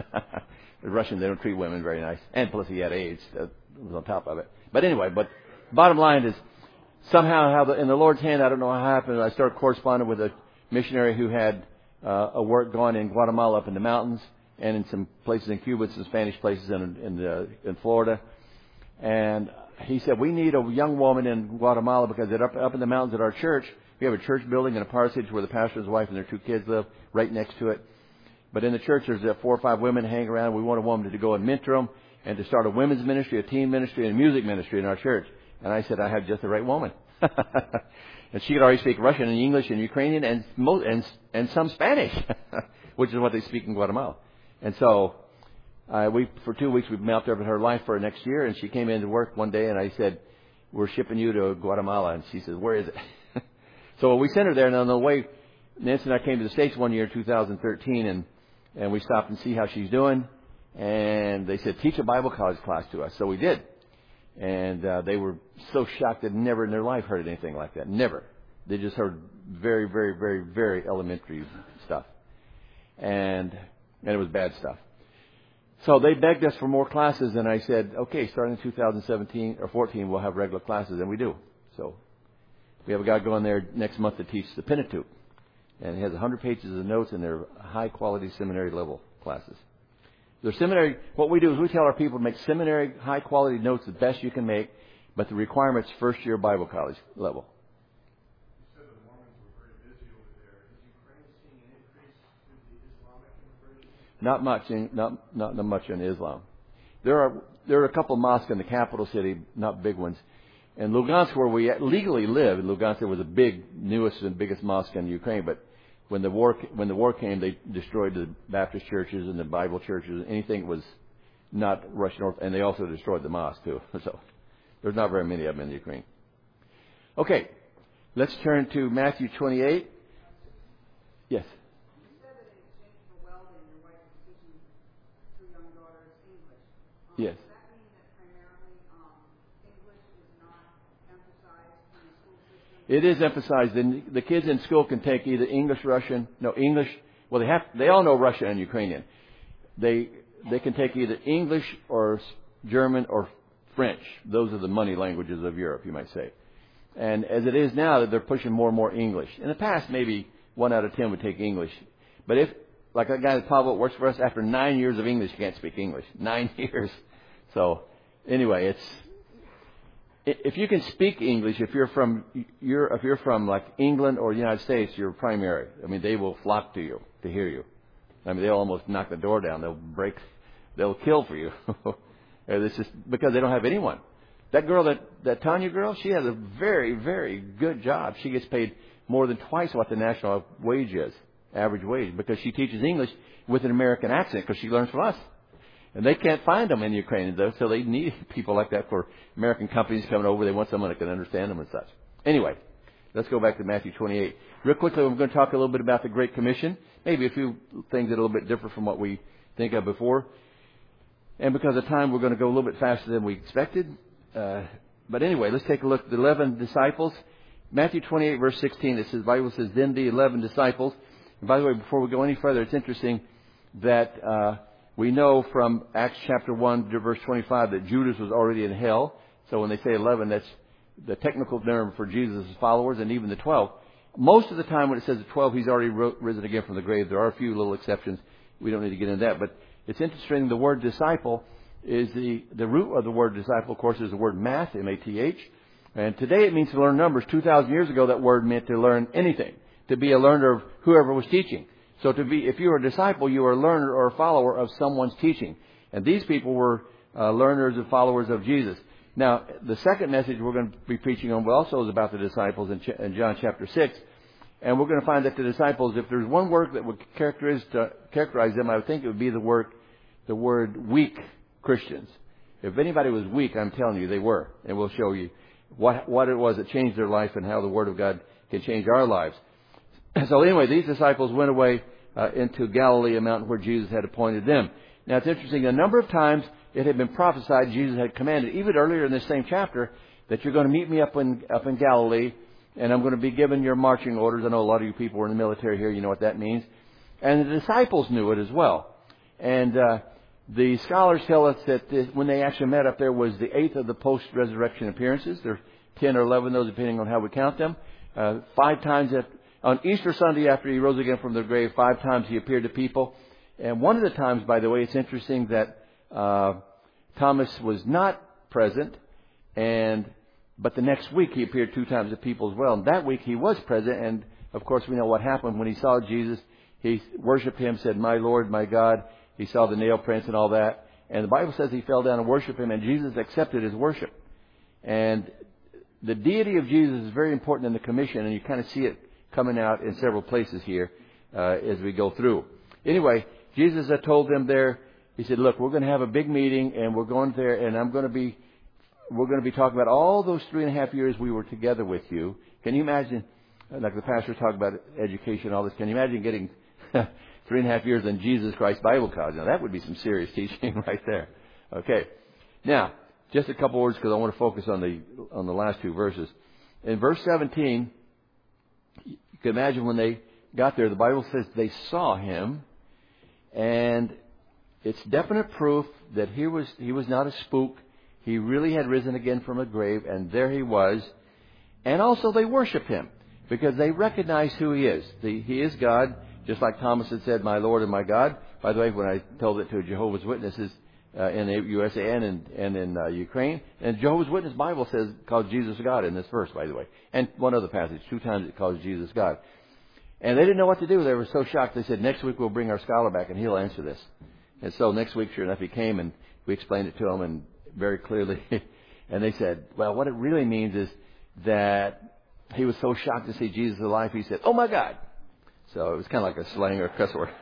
The Russians, they don't treat women very nice. And plus he had AIDS. That was on top of it. But anyway, bottom line is somehow in the Lord's hand, I don't know how it happened. I started corresponding with a missionary who had a work going in Guatemala up in the mountains and in some places in Cuba, some Spanish places in Florida. And he said, "We need a young woman in Guatemala because up in the mountains at our church, we have a church building in a parsonage where the pastor's wife and their 2 kids live right next to it. But in the church, there's 4 or 5 women hanging around. We want a woman to go and mentor them and to start a women's ministry, a teen ministry, and a music ministry in our church." And I said, "I have just the right woman." And she could already speak Russian and English and Ukrainian and some Spanish, which is what they speak in Guatemala. And so for 2 weeks, we mapped over her life for next year. And she came into work one day, and I said, "We're shipping you to Guatemala." And she said, "Where is it?" So we sent her there. And on the way, Nancy and I came to the States one year, 2013, and we stopped and see how she's doing. And they said, "Teach a Bible college class to us." So we did. And they were so shocked that never in their life heard anything like that. Never. They just heard very, very, very, very elementary stuff. And it was bad stuff. So they begged us for more classes, and I said, "Okay, starting in 2017 or 14, we'll have regular classes," and we do. So we have a guy going there next month to teach the Pentateuch. And he has 100 pages of notes, and they're high-quality seminary-level classes. They're seminary. What we do is we tell our people to make seminary high-quality notes the best you can make, but the requirement's first-year Bible college level. You said the Mormons were very busy over there. Is Ukraine seeing an increase in the Islamic immigration? Not much in Islam. There are a couple of mosques in the capital city, not big ones. And Lugansk, where we legally live, in Lugansk, there was a newest and biggest mosque in Ukraine. But when the war came, they destroyed the Baptist churches and the Bible churches, anything that was not Russian Orthodox, and they also destroyed the mosque too. So there's not very many of them in Ukraine. Okay, let's turn to Matthew 28. Yes. You said that in exchange for welding, your wife is teaching 2 young daughters English. Yes. Does that mean that primarily English is not emphasized in the school system? It is emphasized. The kids in school can take either English. Well, they all know Russian and Ukrainian. They can take either English or German or French. Those are the money languages of Europe, you might say. And as it is now, they're pushing more and more English. In the past, maybe 1 out of 10 would take English. But if, like that guy Pablo works for us, after 9 years of English, you can't speak English. 9 years. So, anyway, if you can speak English, if you're from like England or the United States, you're primary. I mean, they will flock to you to hear you. I mean, they'll almost knock the door down. They'll kill for you. It's just because they don't have anyone. That girl, that Tanya girl, she has a very, very good job. She gets paid more than twice what the national wage is, average wage, because she teaches English with an American accent because she learns from us. And they can't find them in Ukraine, though, so they need people like that for American companies coming over. They want someone that can understand them and such. Anyway, let's go back to Matthew 28. Real quickly, we're going to talk a little bit about the Great Commission. Maybe a few things that are a little bit different from what we think of before. And because of time, we're going to go a little bit faster than we expected. But anyway, let's take a look at the 11 disciples. Matthew 28, verse 16, the Bible says, then the 11 disciples. And by the way, before we go any further, it's interesting that we know from Acts chapter 1 to verse 25 that Judas was already in hell. So when they say 11, that's the technical term for Jesus' followers and even the 12. Most of the time when it says the 12, he's already risen again from the grave. There are a few little exceptions. We don't need to get into that. But it's interesting, the word disciple is the root of the word disciple, of course, is the word math, M-A-T-H. And today it means to learn numbers. 2,000 years ago, that word meant to learn anything, to be a learner of whoever was teaching. So if you were a disciple, you were a learner or a follower of someone's teaching. And these people were learners and followers of Jesus. Now, the second message we're going to be preaching on also is about the disciples in John chapter 6. And we're going to find that the disciples, if there's one word that would characterize them, I would think it would be the word weak Christians. If anybody was weak, I'm telling you, they were. And we'll show you what it was that changed their life and how the Word of God can change our lives. So anyway, these disciples went away into Galilee, a mountain where Jesus had appointed them. Now it's interesting, a number of times it had been prophesied, Jesus had commanded, even earlier in this same chapter, that you're going to meet me up in Galilee, and I'm going to be given your marching orders. I know a lot of you people were in the military here, you know what that means. And the disciples knew it as well. And the scholars tell us that when they actually met up there was the 8th of the post-resurrection appearances. There are 10 or 11, those depending on how we count them. 5 times on Easter Sunday after he rose again from the grave, 5 times he appeared to people. And one of the times, by the way, it's interesting that Thomas was not present, but the next week he appeared 2 times to people as well. And that week he was present, and of course we know what happened when he saw Jesus. He worshipped him, said, "My Lord, my God." He saw the nail prints and all that. And the Bible says he fell down and worshiped him, and Jesus accepted his worship. And the deity of Jesus is very important in the commission, and you kind of see it coming out in several places here as we go through. Anyway, Jesus had told them there, he said, look, we're going to have a big meeting, and we're going there, and we're going to be talking about all those 3.5 years we were together with you. Can you imagine, like the pastor talked about education, all this, can you imagine getting 3.5 years in Jesus Christ Bible College? Now that would be some serious teaching right there. Okay. Now, just a couple words because I want to focus on the last 2 verses. In verse 17, you can imagine when they got there, the Bible says they saw him, and it's definite proof that he was not a spook. He really had risen again from a grave, and there he was. And also they worshiped him because they recognized who he is. He is God, just like Thomas had said, "My Lord and my God." By the way, when I told it to Jehovah's Witnesses in the USA and in Ukraine, and Jehovah's Witness Bible calls Jesus God in this verse, by the way. And one other passage, 2 times it calls Jesus God. And they didn't know what to do. They were so shocked. They said, next week we'll bring our scholar back and he'll answer this. And so next week, sure enough, he came and we explained it to him and very clearly. And they said, well, what it really means is that he was so shocked to see Jesus alive, he said, "Oh my God." So it was kind of like a slang or a cuss word.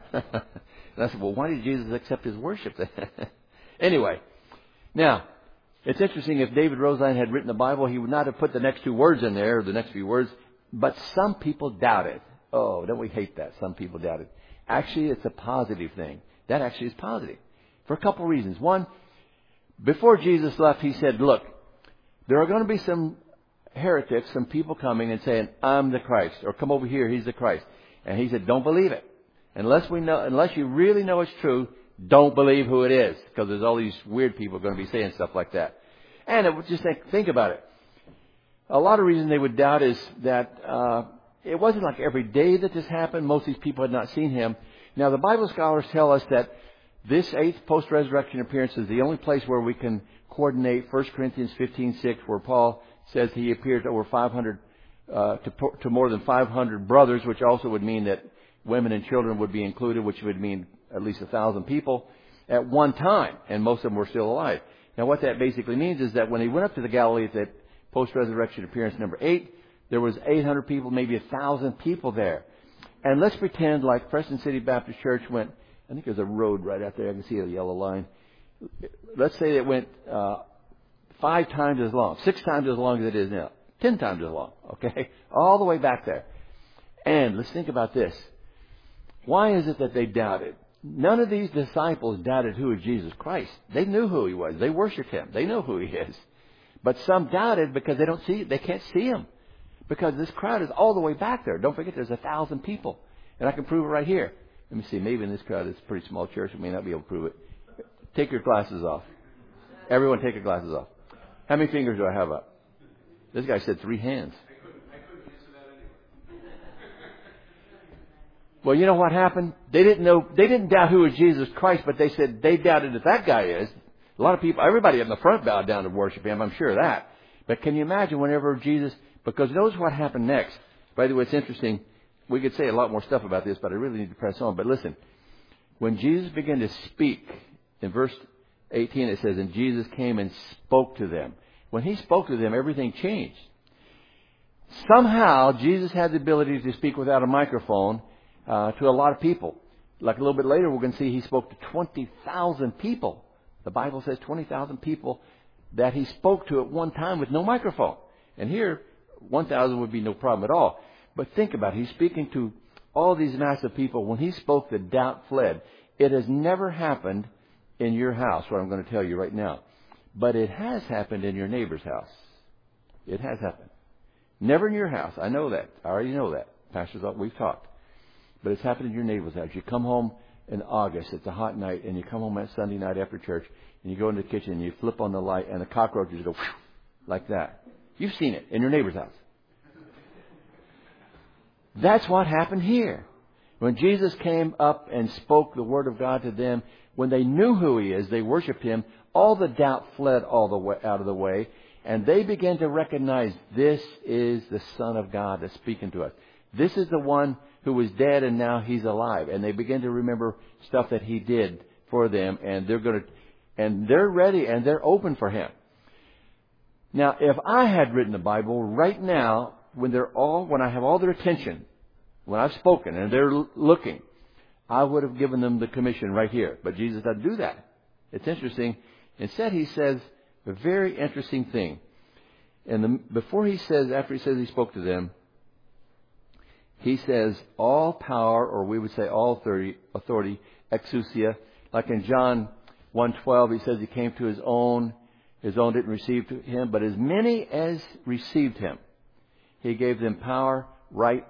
And I said, well, why did Jesus accept his worship then? Anyway, now, it's interesting, if David Roseline had written the Bible, he would not have put the next 2 words in there, or the next few words, but some people doubted. Oh, don't we hate that? Some people doubted. Actually, it's a positive thing. That actually is positive. For a couple of reasons. One, before Jesus left, he said, look, there are going to be some heretics, some people coming and saying, "I'm the Christ," or "Come over here, he's the Christ." And he said, don't believe it. Unless you really know it's true, don't believe who it is, because there's all these weird people going to be saying stuff like that. And it would just think about it. A lot of reason they would doubt is that it wasn't like every day that this happened. Most of these people had not seen him. Now, the Bible scholars tell us that this eighth post-resurrection appearance is the only place where we can coordinate 1 Corinthians 15:6, where Paul says he appeared to over 500, to more than 500 brothers, which also would mean that women and children would be included, which would mean at least 1,000 people at one time, and most of them were still alive. Now, what that basically means is that when he went up to the Galilee at that post-resurrection appearance number 8, there was 800 people, maybe 1,000 people there. And let's pretend like Preston City Baptist Church went, I think there's a road right out there. I can see a yellow line. Let's say it went 5 times as long, 6 times as long as it is now, 10 times as long, okay? All the way back there. And let's think about this. Why is it that they doubted? None of these disciples doubted who is Jesus Christ. They knew who he was. They worshiped him. They know who he is. But some doubted because they can't see him. Because this crowd is all the way back there. Don't forget there's 1,000 people. And I can prove it right here. Let me see. Maybe in this crowd, it's a pretty small church. I may not be able to prove it. Take your glasses off. Everyone take your glasses off. How many fingers do I have up? This guy said 3 hands. I couldn't answer that anyway. Well, you know what happened? They didn't doubt who was Jesus Christ, but they said they doubted if that guy is. A lot of people, everybody in the front bowed down to worship him, I'm sure of that. But can you imagine whenever Jesus, because notice what happened next. By the way, it's interesting. We could say a lot more stuff about this, but I really need to press on. But listen, when Jesus began to speak, in verse 18 it says, and Jesus came and spoke to them. When he spoke to them, everything changed. Somehow, Jesus had the ability to speak without a microphone to a lot of people. Like a little bit later, we're going to see he spoke to 20,000 people. The Bible says 20,000 people that he spoke to at one time with no microphone. And here, 1,000 would be no problem at all. But think about it. He's speaking to all these massive people. When he spoke, the doubt fled. It has never happened in your house, what I'm going to tell you right now. But it has happened in your neighbor's house. It has happened. Never in your house. I know that. I already know that. Pastors, we've talked. But it's happened in your neighbor's house. You come home in August, it's a hot night, and you come home that Sunday night after church, and you go into the kitchen, and you flip on the light, and the cockroaches go whew, like that. You've seen it in your neighbor's house. That's what happened here. When Jesus came up and spoke the Word of God to them, when they knew who he is, they worshiped him, all the doubt fled all the way out of the way, and they began to recognize this is the Son of God that's speaking to us. This is the one who was dead and now he's alive. And they begin to remember stuff that he did for them, and they're ready and they're open for him. Now, if I had written the Bible right now, when I have all their attention, when I've spoken and they're looking, I would have given them the commission right here. But Jesus doesn't do that. It's interesting. Instead, he says a very interesting thing. And after he says he spoke to them, he says all power, or we would say all authority, exousia. Like in John 1:12, he says he came to his own didn't receive him, but as many as received him, he gave them power, right,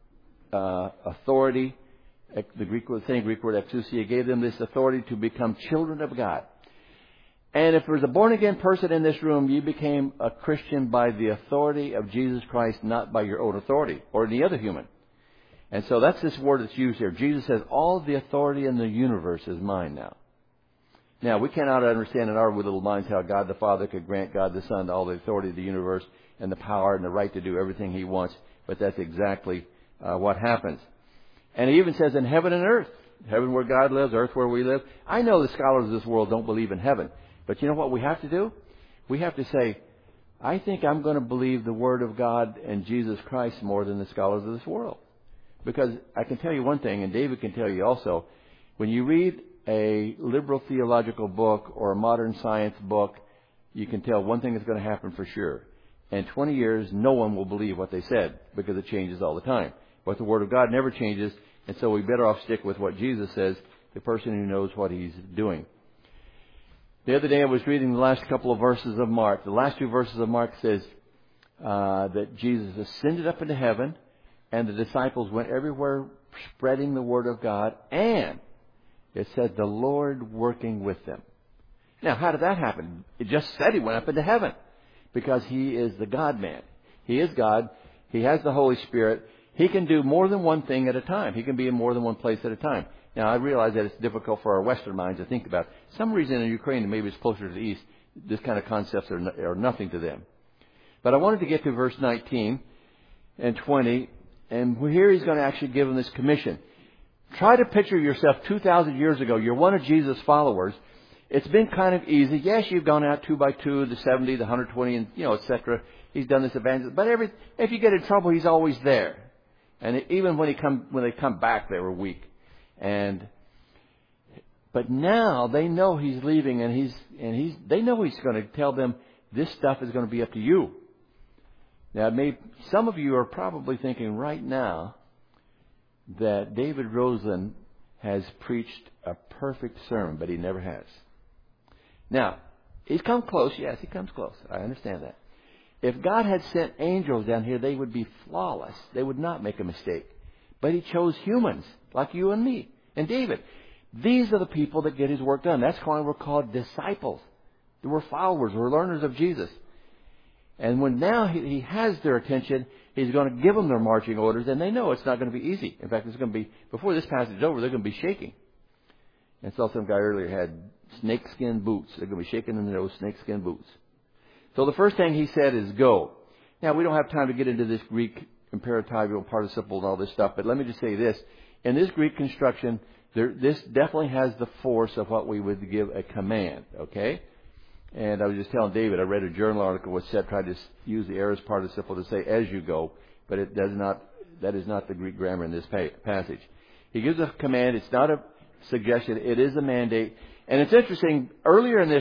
authority. The Greek word exousia, gave them this authority to become children of God. And if there's a born-again person in this room, you became a Christian by the authority of Jesus Christ, not by your own authority or any other human. And so that's this word that's used here. Jesus says, all the authority in the universe is mine now. Now, we cannot understand in our little minds how God the Father could grant God the Son all the authority of the universe and the power and the right to do everything he wants. But that's exactly what happens. And he even says in heaven and earth. Heaven where God lives, earth where we live. I know the scholars of this world don't believe in heaven. But you know what we have to do? We have to say, I think I'm going to believe the Word of God and Jesus Christ more than the scholars of this world. Because I can tell you one thing, and David can tell you also, when you read a liberal theological book or a modern science book, you can tell one thing is going to happen for sure. In 20 years, no one will believe what they said because it changes all the time. But the Word of God never changes, and so we better off stick with what Jesus says, the person who knows what he's doing. The other day I was reading the last couple of verses of Mark. The last 2 verses of Mark says that Jesus ascended up into heaven, and the disciples went everywhere spreading the Word of God, and it said the Lord working with them. Now, how did that happen? It just said he went up into heaven because he is the God-man. He is God. He has the Holy Spirit. He can do more than one thing at a time. He can be in more than one place at a time. Now, I realize that it's difficult for our Western minds to think about. Some reason in Ukraine, maybe it's closer to the East, this kind of concepts are nothing to them. But I wanted to get to verse 19 and 20, and here he's going to actually give them this commission. Try to picture yourself 2,000 years ago. You're one of Jesus' followers. It's been kind of easy. Yes, you've gone out 2 by 2, the 70, the 120, and etc. He's done this evangelism. But if you get in trouble, he's always there. And even when they come back, they were weak. But now they know he's leaving, and they know he's going to tell them this stuff is going to be up to you. Now, some of you are probably thinking right now that David Rosen has preached a perfect sermon, but he never has. Now, he's come close. Yes, he comes close. I understand that. If God had sent angels down here, they would be flawless. They would not make a mistake. But he chose humans like you and me and David. These are the people that get his work done. That's why we're called disciples. We're followers. We're learners of Jesus. And when now he has their attention, he's going to give them their marching orders, and they know it's not going to be easy. In fact, it's going to be, before this passage is over, they're going to be shaking. And so some guy earlier had snakeskin boots. They're going to be shaking in those snakeskin boots. So the first thing he said is go. Now, we don't have time to get into this Greek imperatival participle and all this stuff, but let me just say this. In this Greek construction, this definitely has the force of what we would give a command, okay? And I was just telling David, I read a journal article which tried to use the aorist participle to say as you go, but it does not. That is not the Greek grammar in this passage. He gives a command. It's not a suggestion. It is a mandate. And it's interesting. Earlier in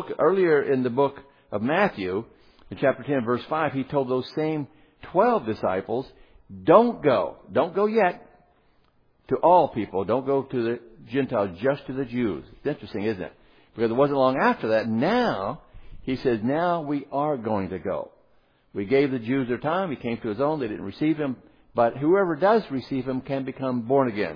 the book of Matthew, in chapter 10, verse 5, he told those same 12 disciples, don't go yet to all people. Don't go to the Gentiles, just to the Jews. It's interesting, isn't it? Because it wasn't long after that. Now, he says, now we are going to go. We gave the Jews their time. He came to his own. They didn't receive him. But whoever does receive him can become born agains.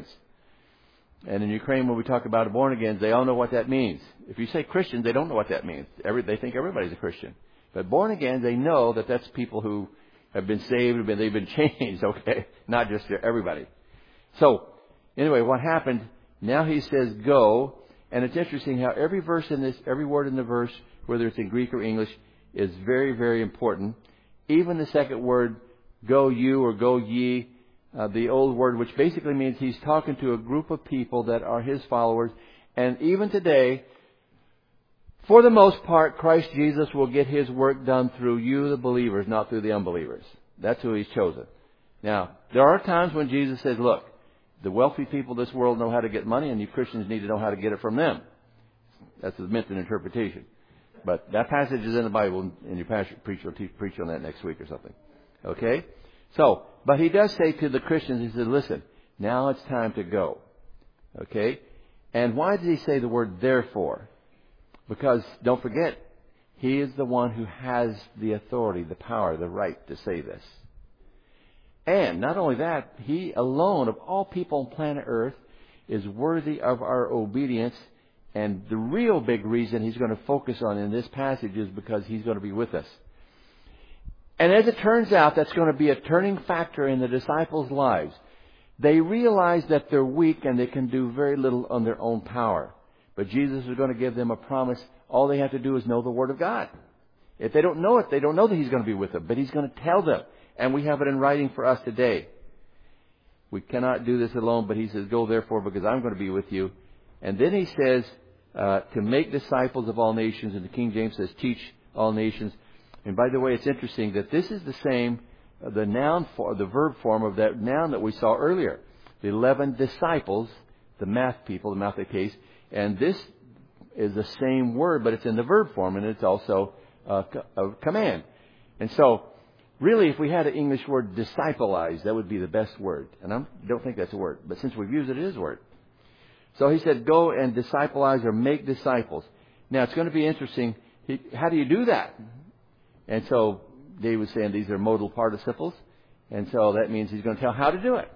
And in Ukraine, when we talk about born agains, they all know what that means. If you say Christian, they don't know what that means. They think everybody's a Christian. But born again, they know that that's people who have been saved, they've been changed, okay? Not just everybody. So, anyway, what happened, now he says go. And it's interesting how every word in the verse, whether it's in Greek or English, is very, very important. Even the second word, go you or go ye, the old word, which basically means he's talking to a group of people that are his followers. And even today, for the most part, Christ Jesus will get his work done through you, the believers, not through the unbelievers. That's who he's chosen. Now, there are times when Jesus says, look, the wealthy people of this world know how to get money, and you Christians need to know how to get it from them. That's a meant an interpretation. But that passage is in the Bible, and your pastor preach on that next week or something. Okay? So, but he does say to the Christians, he says, listen, now it's time to go. Okay? And why did he say the word therefore? Because, don't forget, he is the one who has the authority, the power, the right to say this. And not only that, he alone of all people on planet Earth is worthy of our obedience. And the real big reason he's going to focus on in this passage is because he's going to be with us. And as it turns out, that's going to be a turning factor in the disciples' lives. They realize that they're weak and they can do very little on their own power. But Jesus is going to give them a promise. All they have to do is know the Word of God. If they don't know it, they don't know that he's going to be with them. But he's going to tell them. And we have it in writing for us today. We cannot do this alone, but he says, go therefore, because I'm going to be with you. And then he says, to make disciples of all nations. And the King James says, teach all nations. And by the way, it's interesting that this is the same, the verb form of that noun that we saw earlier. The 11 disciples, the math people, the math case. And this is the same word, but it's in the verb form, and it's also a command. And so, really, if we had an English word, discipleize, that would be the best word. And I don't think that's a word. But since we've used it, it is a word. So he said, go and discipleize or make disciples. Now, it's going to be interesting. How do you do that? And so Dave was saying these are modal participles. And so that means he's going to tell how to do it.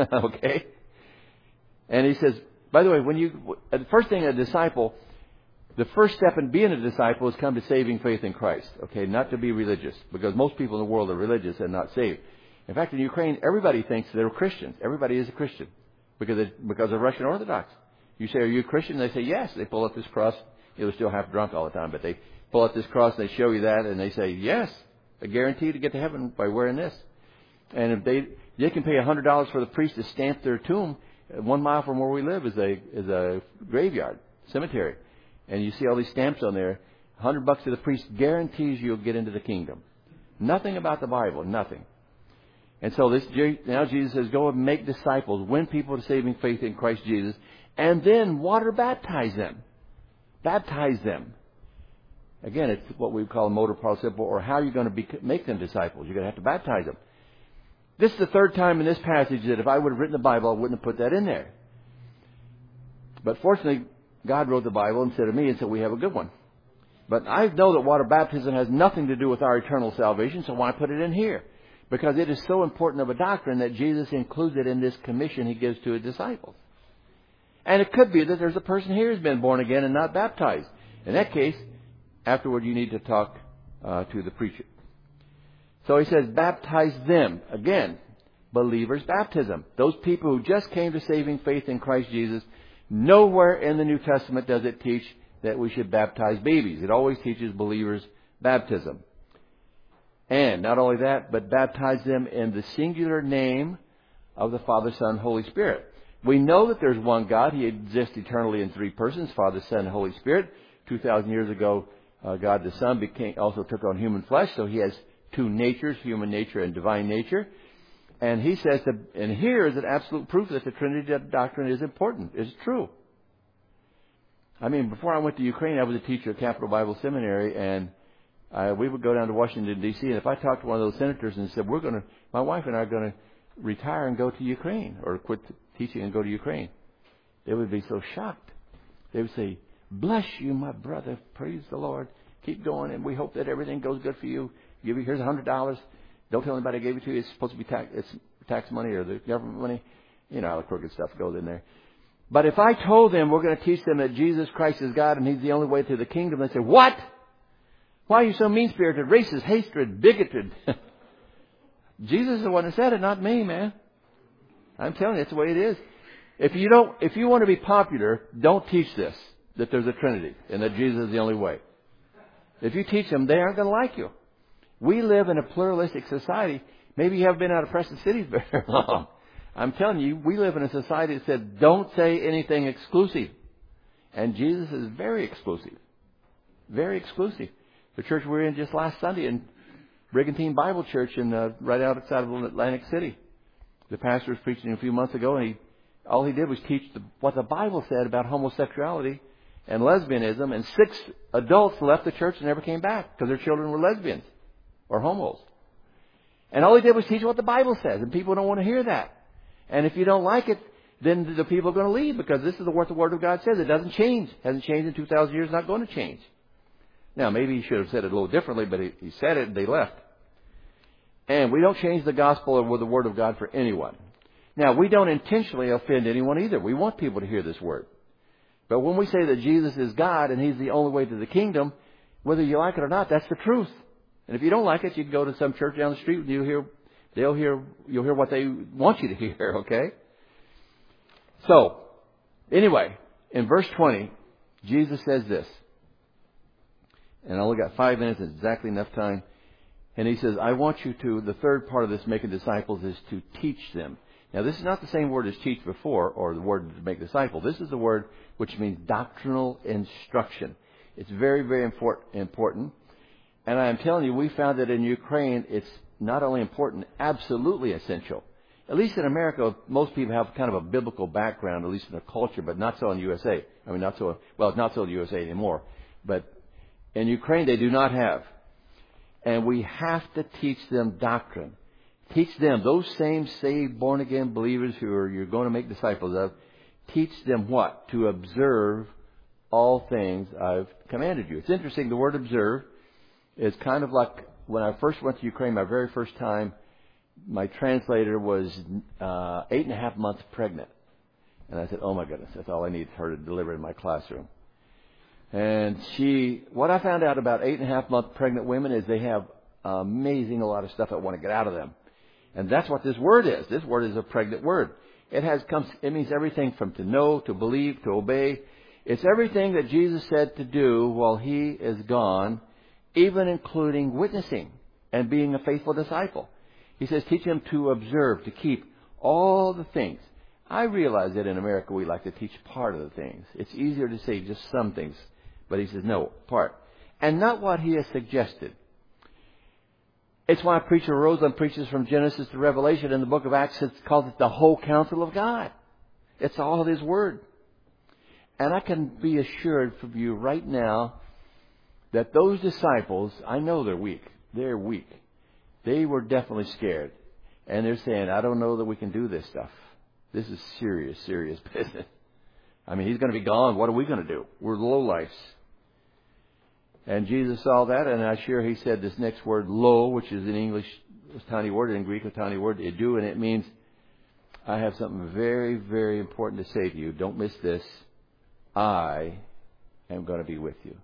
Okay? And he says, by the way, the first thing a disciple, The first step in being a disciple is come to saving faith in Christ. Okay, not to be religious, because most people in the world are religious and not saved. In fact, in Ukraine, everybody thinks they're Christians. Everybody is a Christian because of Russian Orthodox. You say, "Are you a Christian?" They say, "Yes." They pull up this cross. They're still half drunk all the time, but they pull up this cross and they show you that, and they say, "Yes, I guarantee to get to heaven by wearing this." And if they can pay $100 for the priest to stamp their tomb. 1 mile from where we live is a graveyard, cemetery. And you see all these stamps on there. $100 to the priest guarantees you'll get into the kingdom. Nothing about the Bible, nothing. And so now Jesus says, go and make disciples, win people to saving faith in Christ Jesus, and then water baptize them. Baptize them. Again, it's what we call a modal participle, or how you're going to make them disciples. You're going to have to baptize them. This is the third time in this passage that if I would have written the Bible, I wouldn't have put that in there. But fortunately, God wrote the Bible instead of me, and so we have a good one. But I know that water baptism has nothing to do with our eternal salvation, so why put it in here? Because it is so important of a doctrine that Jesus includes it in this commission He gives to His disciples. And it could be that there's a person here who's been born again and not baptized. In that case, afterward you need to talk to the preacher. So He says, baptize them. Again, believers' baptism. Those people who just came to saving faith in Christ Jesus. Nowhere in the New Testament does it teach that we should baptize babies. It always teaches believers' baptism. And not only that, but baptize them in the singular name of the Father, Son, Holy Spirit. We know that there's one God. He exists eternally in three persons, Father, Son, and Holy Spirit. 2,000 years ago, God the Son also took on human flesh, so He has two natures, human nature and divine nature. And He says, and here is an absolute proof that the Trinity doctrine is important, is true. I mean, before I went to Ukraine, I was a teacher at Capital Bible Seminary, and we would go down to Washington, D.C., and if I talked to one of those senators and said, my wife and I are going to retire and go to Ukraine, or quit teaching and go to Ukraine, they would be so shocked. They would say, "Bless you, my brother. Praise the Lord. Keep going, and we hope that everything goes good for you. Here's $100. Don't tell anybody I gave it to you. It's supposed to be tax money or the government money." You know how the crooked stuff goes in there. But if I told them we're going to teach them that Jesus Christ is God and He's the only way to the kingdom, they'd say, "What? Why are you so mean-spirited, racist, hatred, bigoted?" Jesus is the one that said it, not me, man. I'm telling you, it's the way it is. If you want to be popular, don't teach this, that there's a Trinity and that Jesus is the only way. If you teach them, they aren't going to like you. We live in a pluralistic society. Maybe you haven't been out of Preston City very long. I'm telling you, we live in a society that said, don't say anything exclusive. And Jesus is very exclusive. Very exclusive. The church we were in just last Sunday in Brigantine Bible Church right outside of Atlantic City. The pastor was preaching a few months ago, and all he did was teach what the Bible said about homosexuality and lesbianism, and 6 adults left the church and never came back because their children were lesbians or homos. And all he did was teach what the Bible says, and people don't want to hear that. And if you don't like it, then the people are going to leave, because this is what the Word of God says. It doesn't change. It hasn't changed in 2,000 years. It's not going to change. Now, maybe he should have said it a little differently, but he said it and they left. And we don't change the gospel or the Word of God for anyone. Now, we don't intentionally offend anyone either. We want people to hear this Word. But when we say that Jesus is God and He's the only way to the kingdom, whether you like it or not, that's the truth. And if you don't like it, you can go to some church down the street and you'll hear what they want you to hear, okay? So, anyway, in verse 20, Jesus says this. And I only got 5 minutes, it's exactly enough time. And He says, I want you to, the third part of this making disciples is to teach them. Now, this is not the same word as teach before, or the word to make disciples. This is the word which means doctrinal instruction. It's very, very important. And I am telling you, we found that in Ukraine, it's not only important, absolutely essential. At least in America, most people have kind of a biblical background, at least in their culture, but not so in the USA. I mean, not so in the USA anymore. But in Ukraine, they do not have. And we have to teach them doctrine. Teach them, those same saved, born-again believers who you're going to make disciples of, teach them what? To observe all things I've commanded you. It's interesting, the word observe is kind of like when I first went to Ukraine, my very first time, my translator was 8.5 months pregnant. And I said, oh my goodness, that's all I need her to deliver in my classroom. And what I found out about 8.5-month pregnant women is they have amazing a lot of stuff that want to get out of them. And that's what this word is. This word is a pregnant word. It means everything from to know, to believe, to obey. It's everything that Jesus said to do while He is gone, even including witnessing and being a faithful disciple. He says, teach them to observe, to keep all the things. I realize that in America we like to teach part of the things. It's easier to say just some things. But He says, no, part. And not what He has suggested. It's why Preacher Roseland preaches from Genesis to Revelation. In the book of Acts, it calls it the whole counsel of God. It's all His Word. And I can be assured from you right now that those disciples, I know they're weak. They're weak. They were definitely scared. And they're saying, I don't know that we can do this stuff. This is serious, serious business. I mean, He's going to be gone. What are we going to do? We're lowlifes. And Jesus saw that, and I'm sure He said this next word, lo, which is in English a tiny word, in Greek a tiny word, edu, and it means, I have something very, very important to say to you. Don't miss this. I am going to be with you.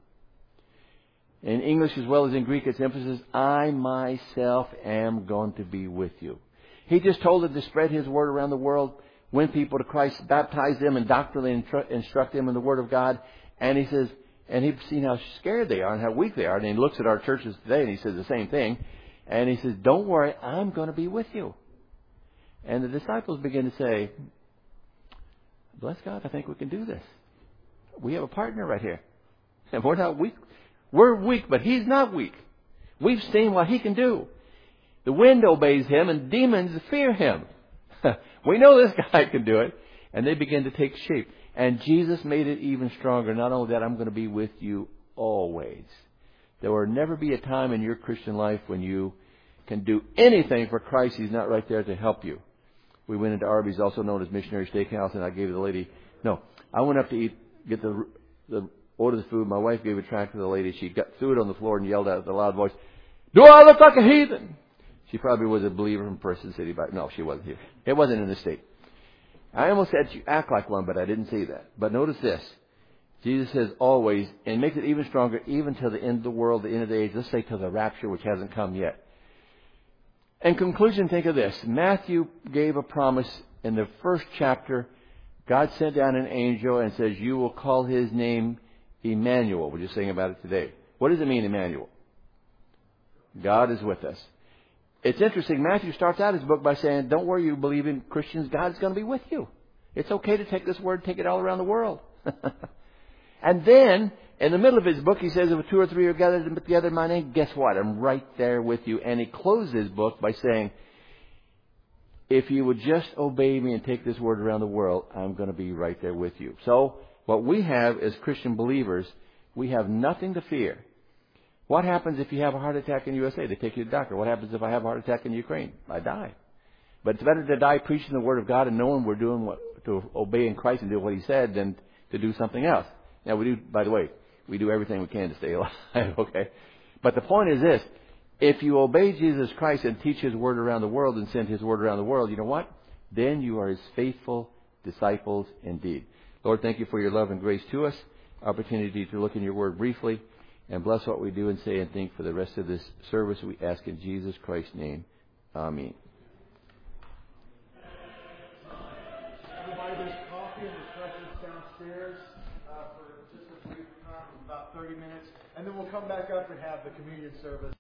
In English as well as in Greek, it's emphasis, I myself am going to be with you. He just told them to spread His word around the world, win people to Christ, baptize them, and doctrinally instruct them in the Word of God. And He says, and He's seen how scared they are and how weak they are. And He looks at our churches today and He says the same thing. And He says, don't worry, I'm going to be with you. And the disciples begin to say, bless God, I think we can do this. We have a partner right here. And we're not weak. We're weak, but He's not weak. We've seen what He can do. The wind obeys Him and demons fear Him. We know this guy can do it. And they begin to take shape. And Jesus made it even stronger. Not only that, I'm going to be with you always. There will never be a time in your Christian life when you can do anything for Christ. He's not right there to help you. We went into Arby's, also known as Missionary Steakhouse, and I gave the lady, I went up to order the food. My wife gave a tract to the lady. She threw it on the floor and yelled out with a loud voice, do I look like a heathen? She probably was a believer from Person City, but no, she wasn't here. It wasn't in the state. I almost said you act like one, but I didn't say that. But notice this. Jesus says always, and makes it even stronger, even till the end of the world, the end of the age. Let's say till the rapture, which hasn't come yet. In conclusion, think of this. Matthew gave a promise in the first chapter. God sent down an angel and says, you will call His name Emmanuel. We're just saying about it today. What does it mean, Emmanuel? God is with us. It's interesting. Matthew starts out his book by saying, don't worry, you believe in Christians. God's going to be with you. It's okay to take this word, take it all around the world. And then, in the middle of his book, he says, if 2 or 3 are gathered together in my name, guess what? I'm right there with you. And he closes his book by saying, if you would just obey me and take this word around the world, I'm going to be right there with you. So, what we have as Christian believers, we have nothing to fear. What happens if you have a heart attack in the USA? They take you to the doctor. What happens if I have a heart attack in Ukraine? I die. But it's better to die preaching the Word of God and knowing we're doing to obey in Christ and do what He said than to do something else. Now, by the way, we do everything we can to stay alive, okay? But the point is this. If you obey Jesus Christ and teach His Word around the world and send His Word around the world, you know what? Then you are His faithful disciples indeed. Lord, thank You for Your love and grace to us. Opportunity to look in Your Word briefly. And bless what we do and say and think for the rest of this service. We ask in Jesus Christ's name. Amen. Everybody, there's coffee and refreshments downstairs for just a brief time, about 30 minutes. And then we'll come back up and have the communion service.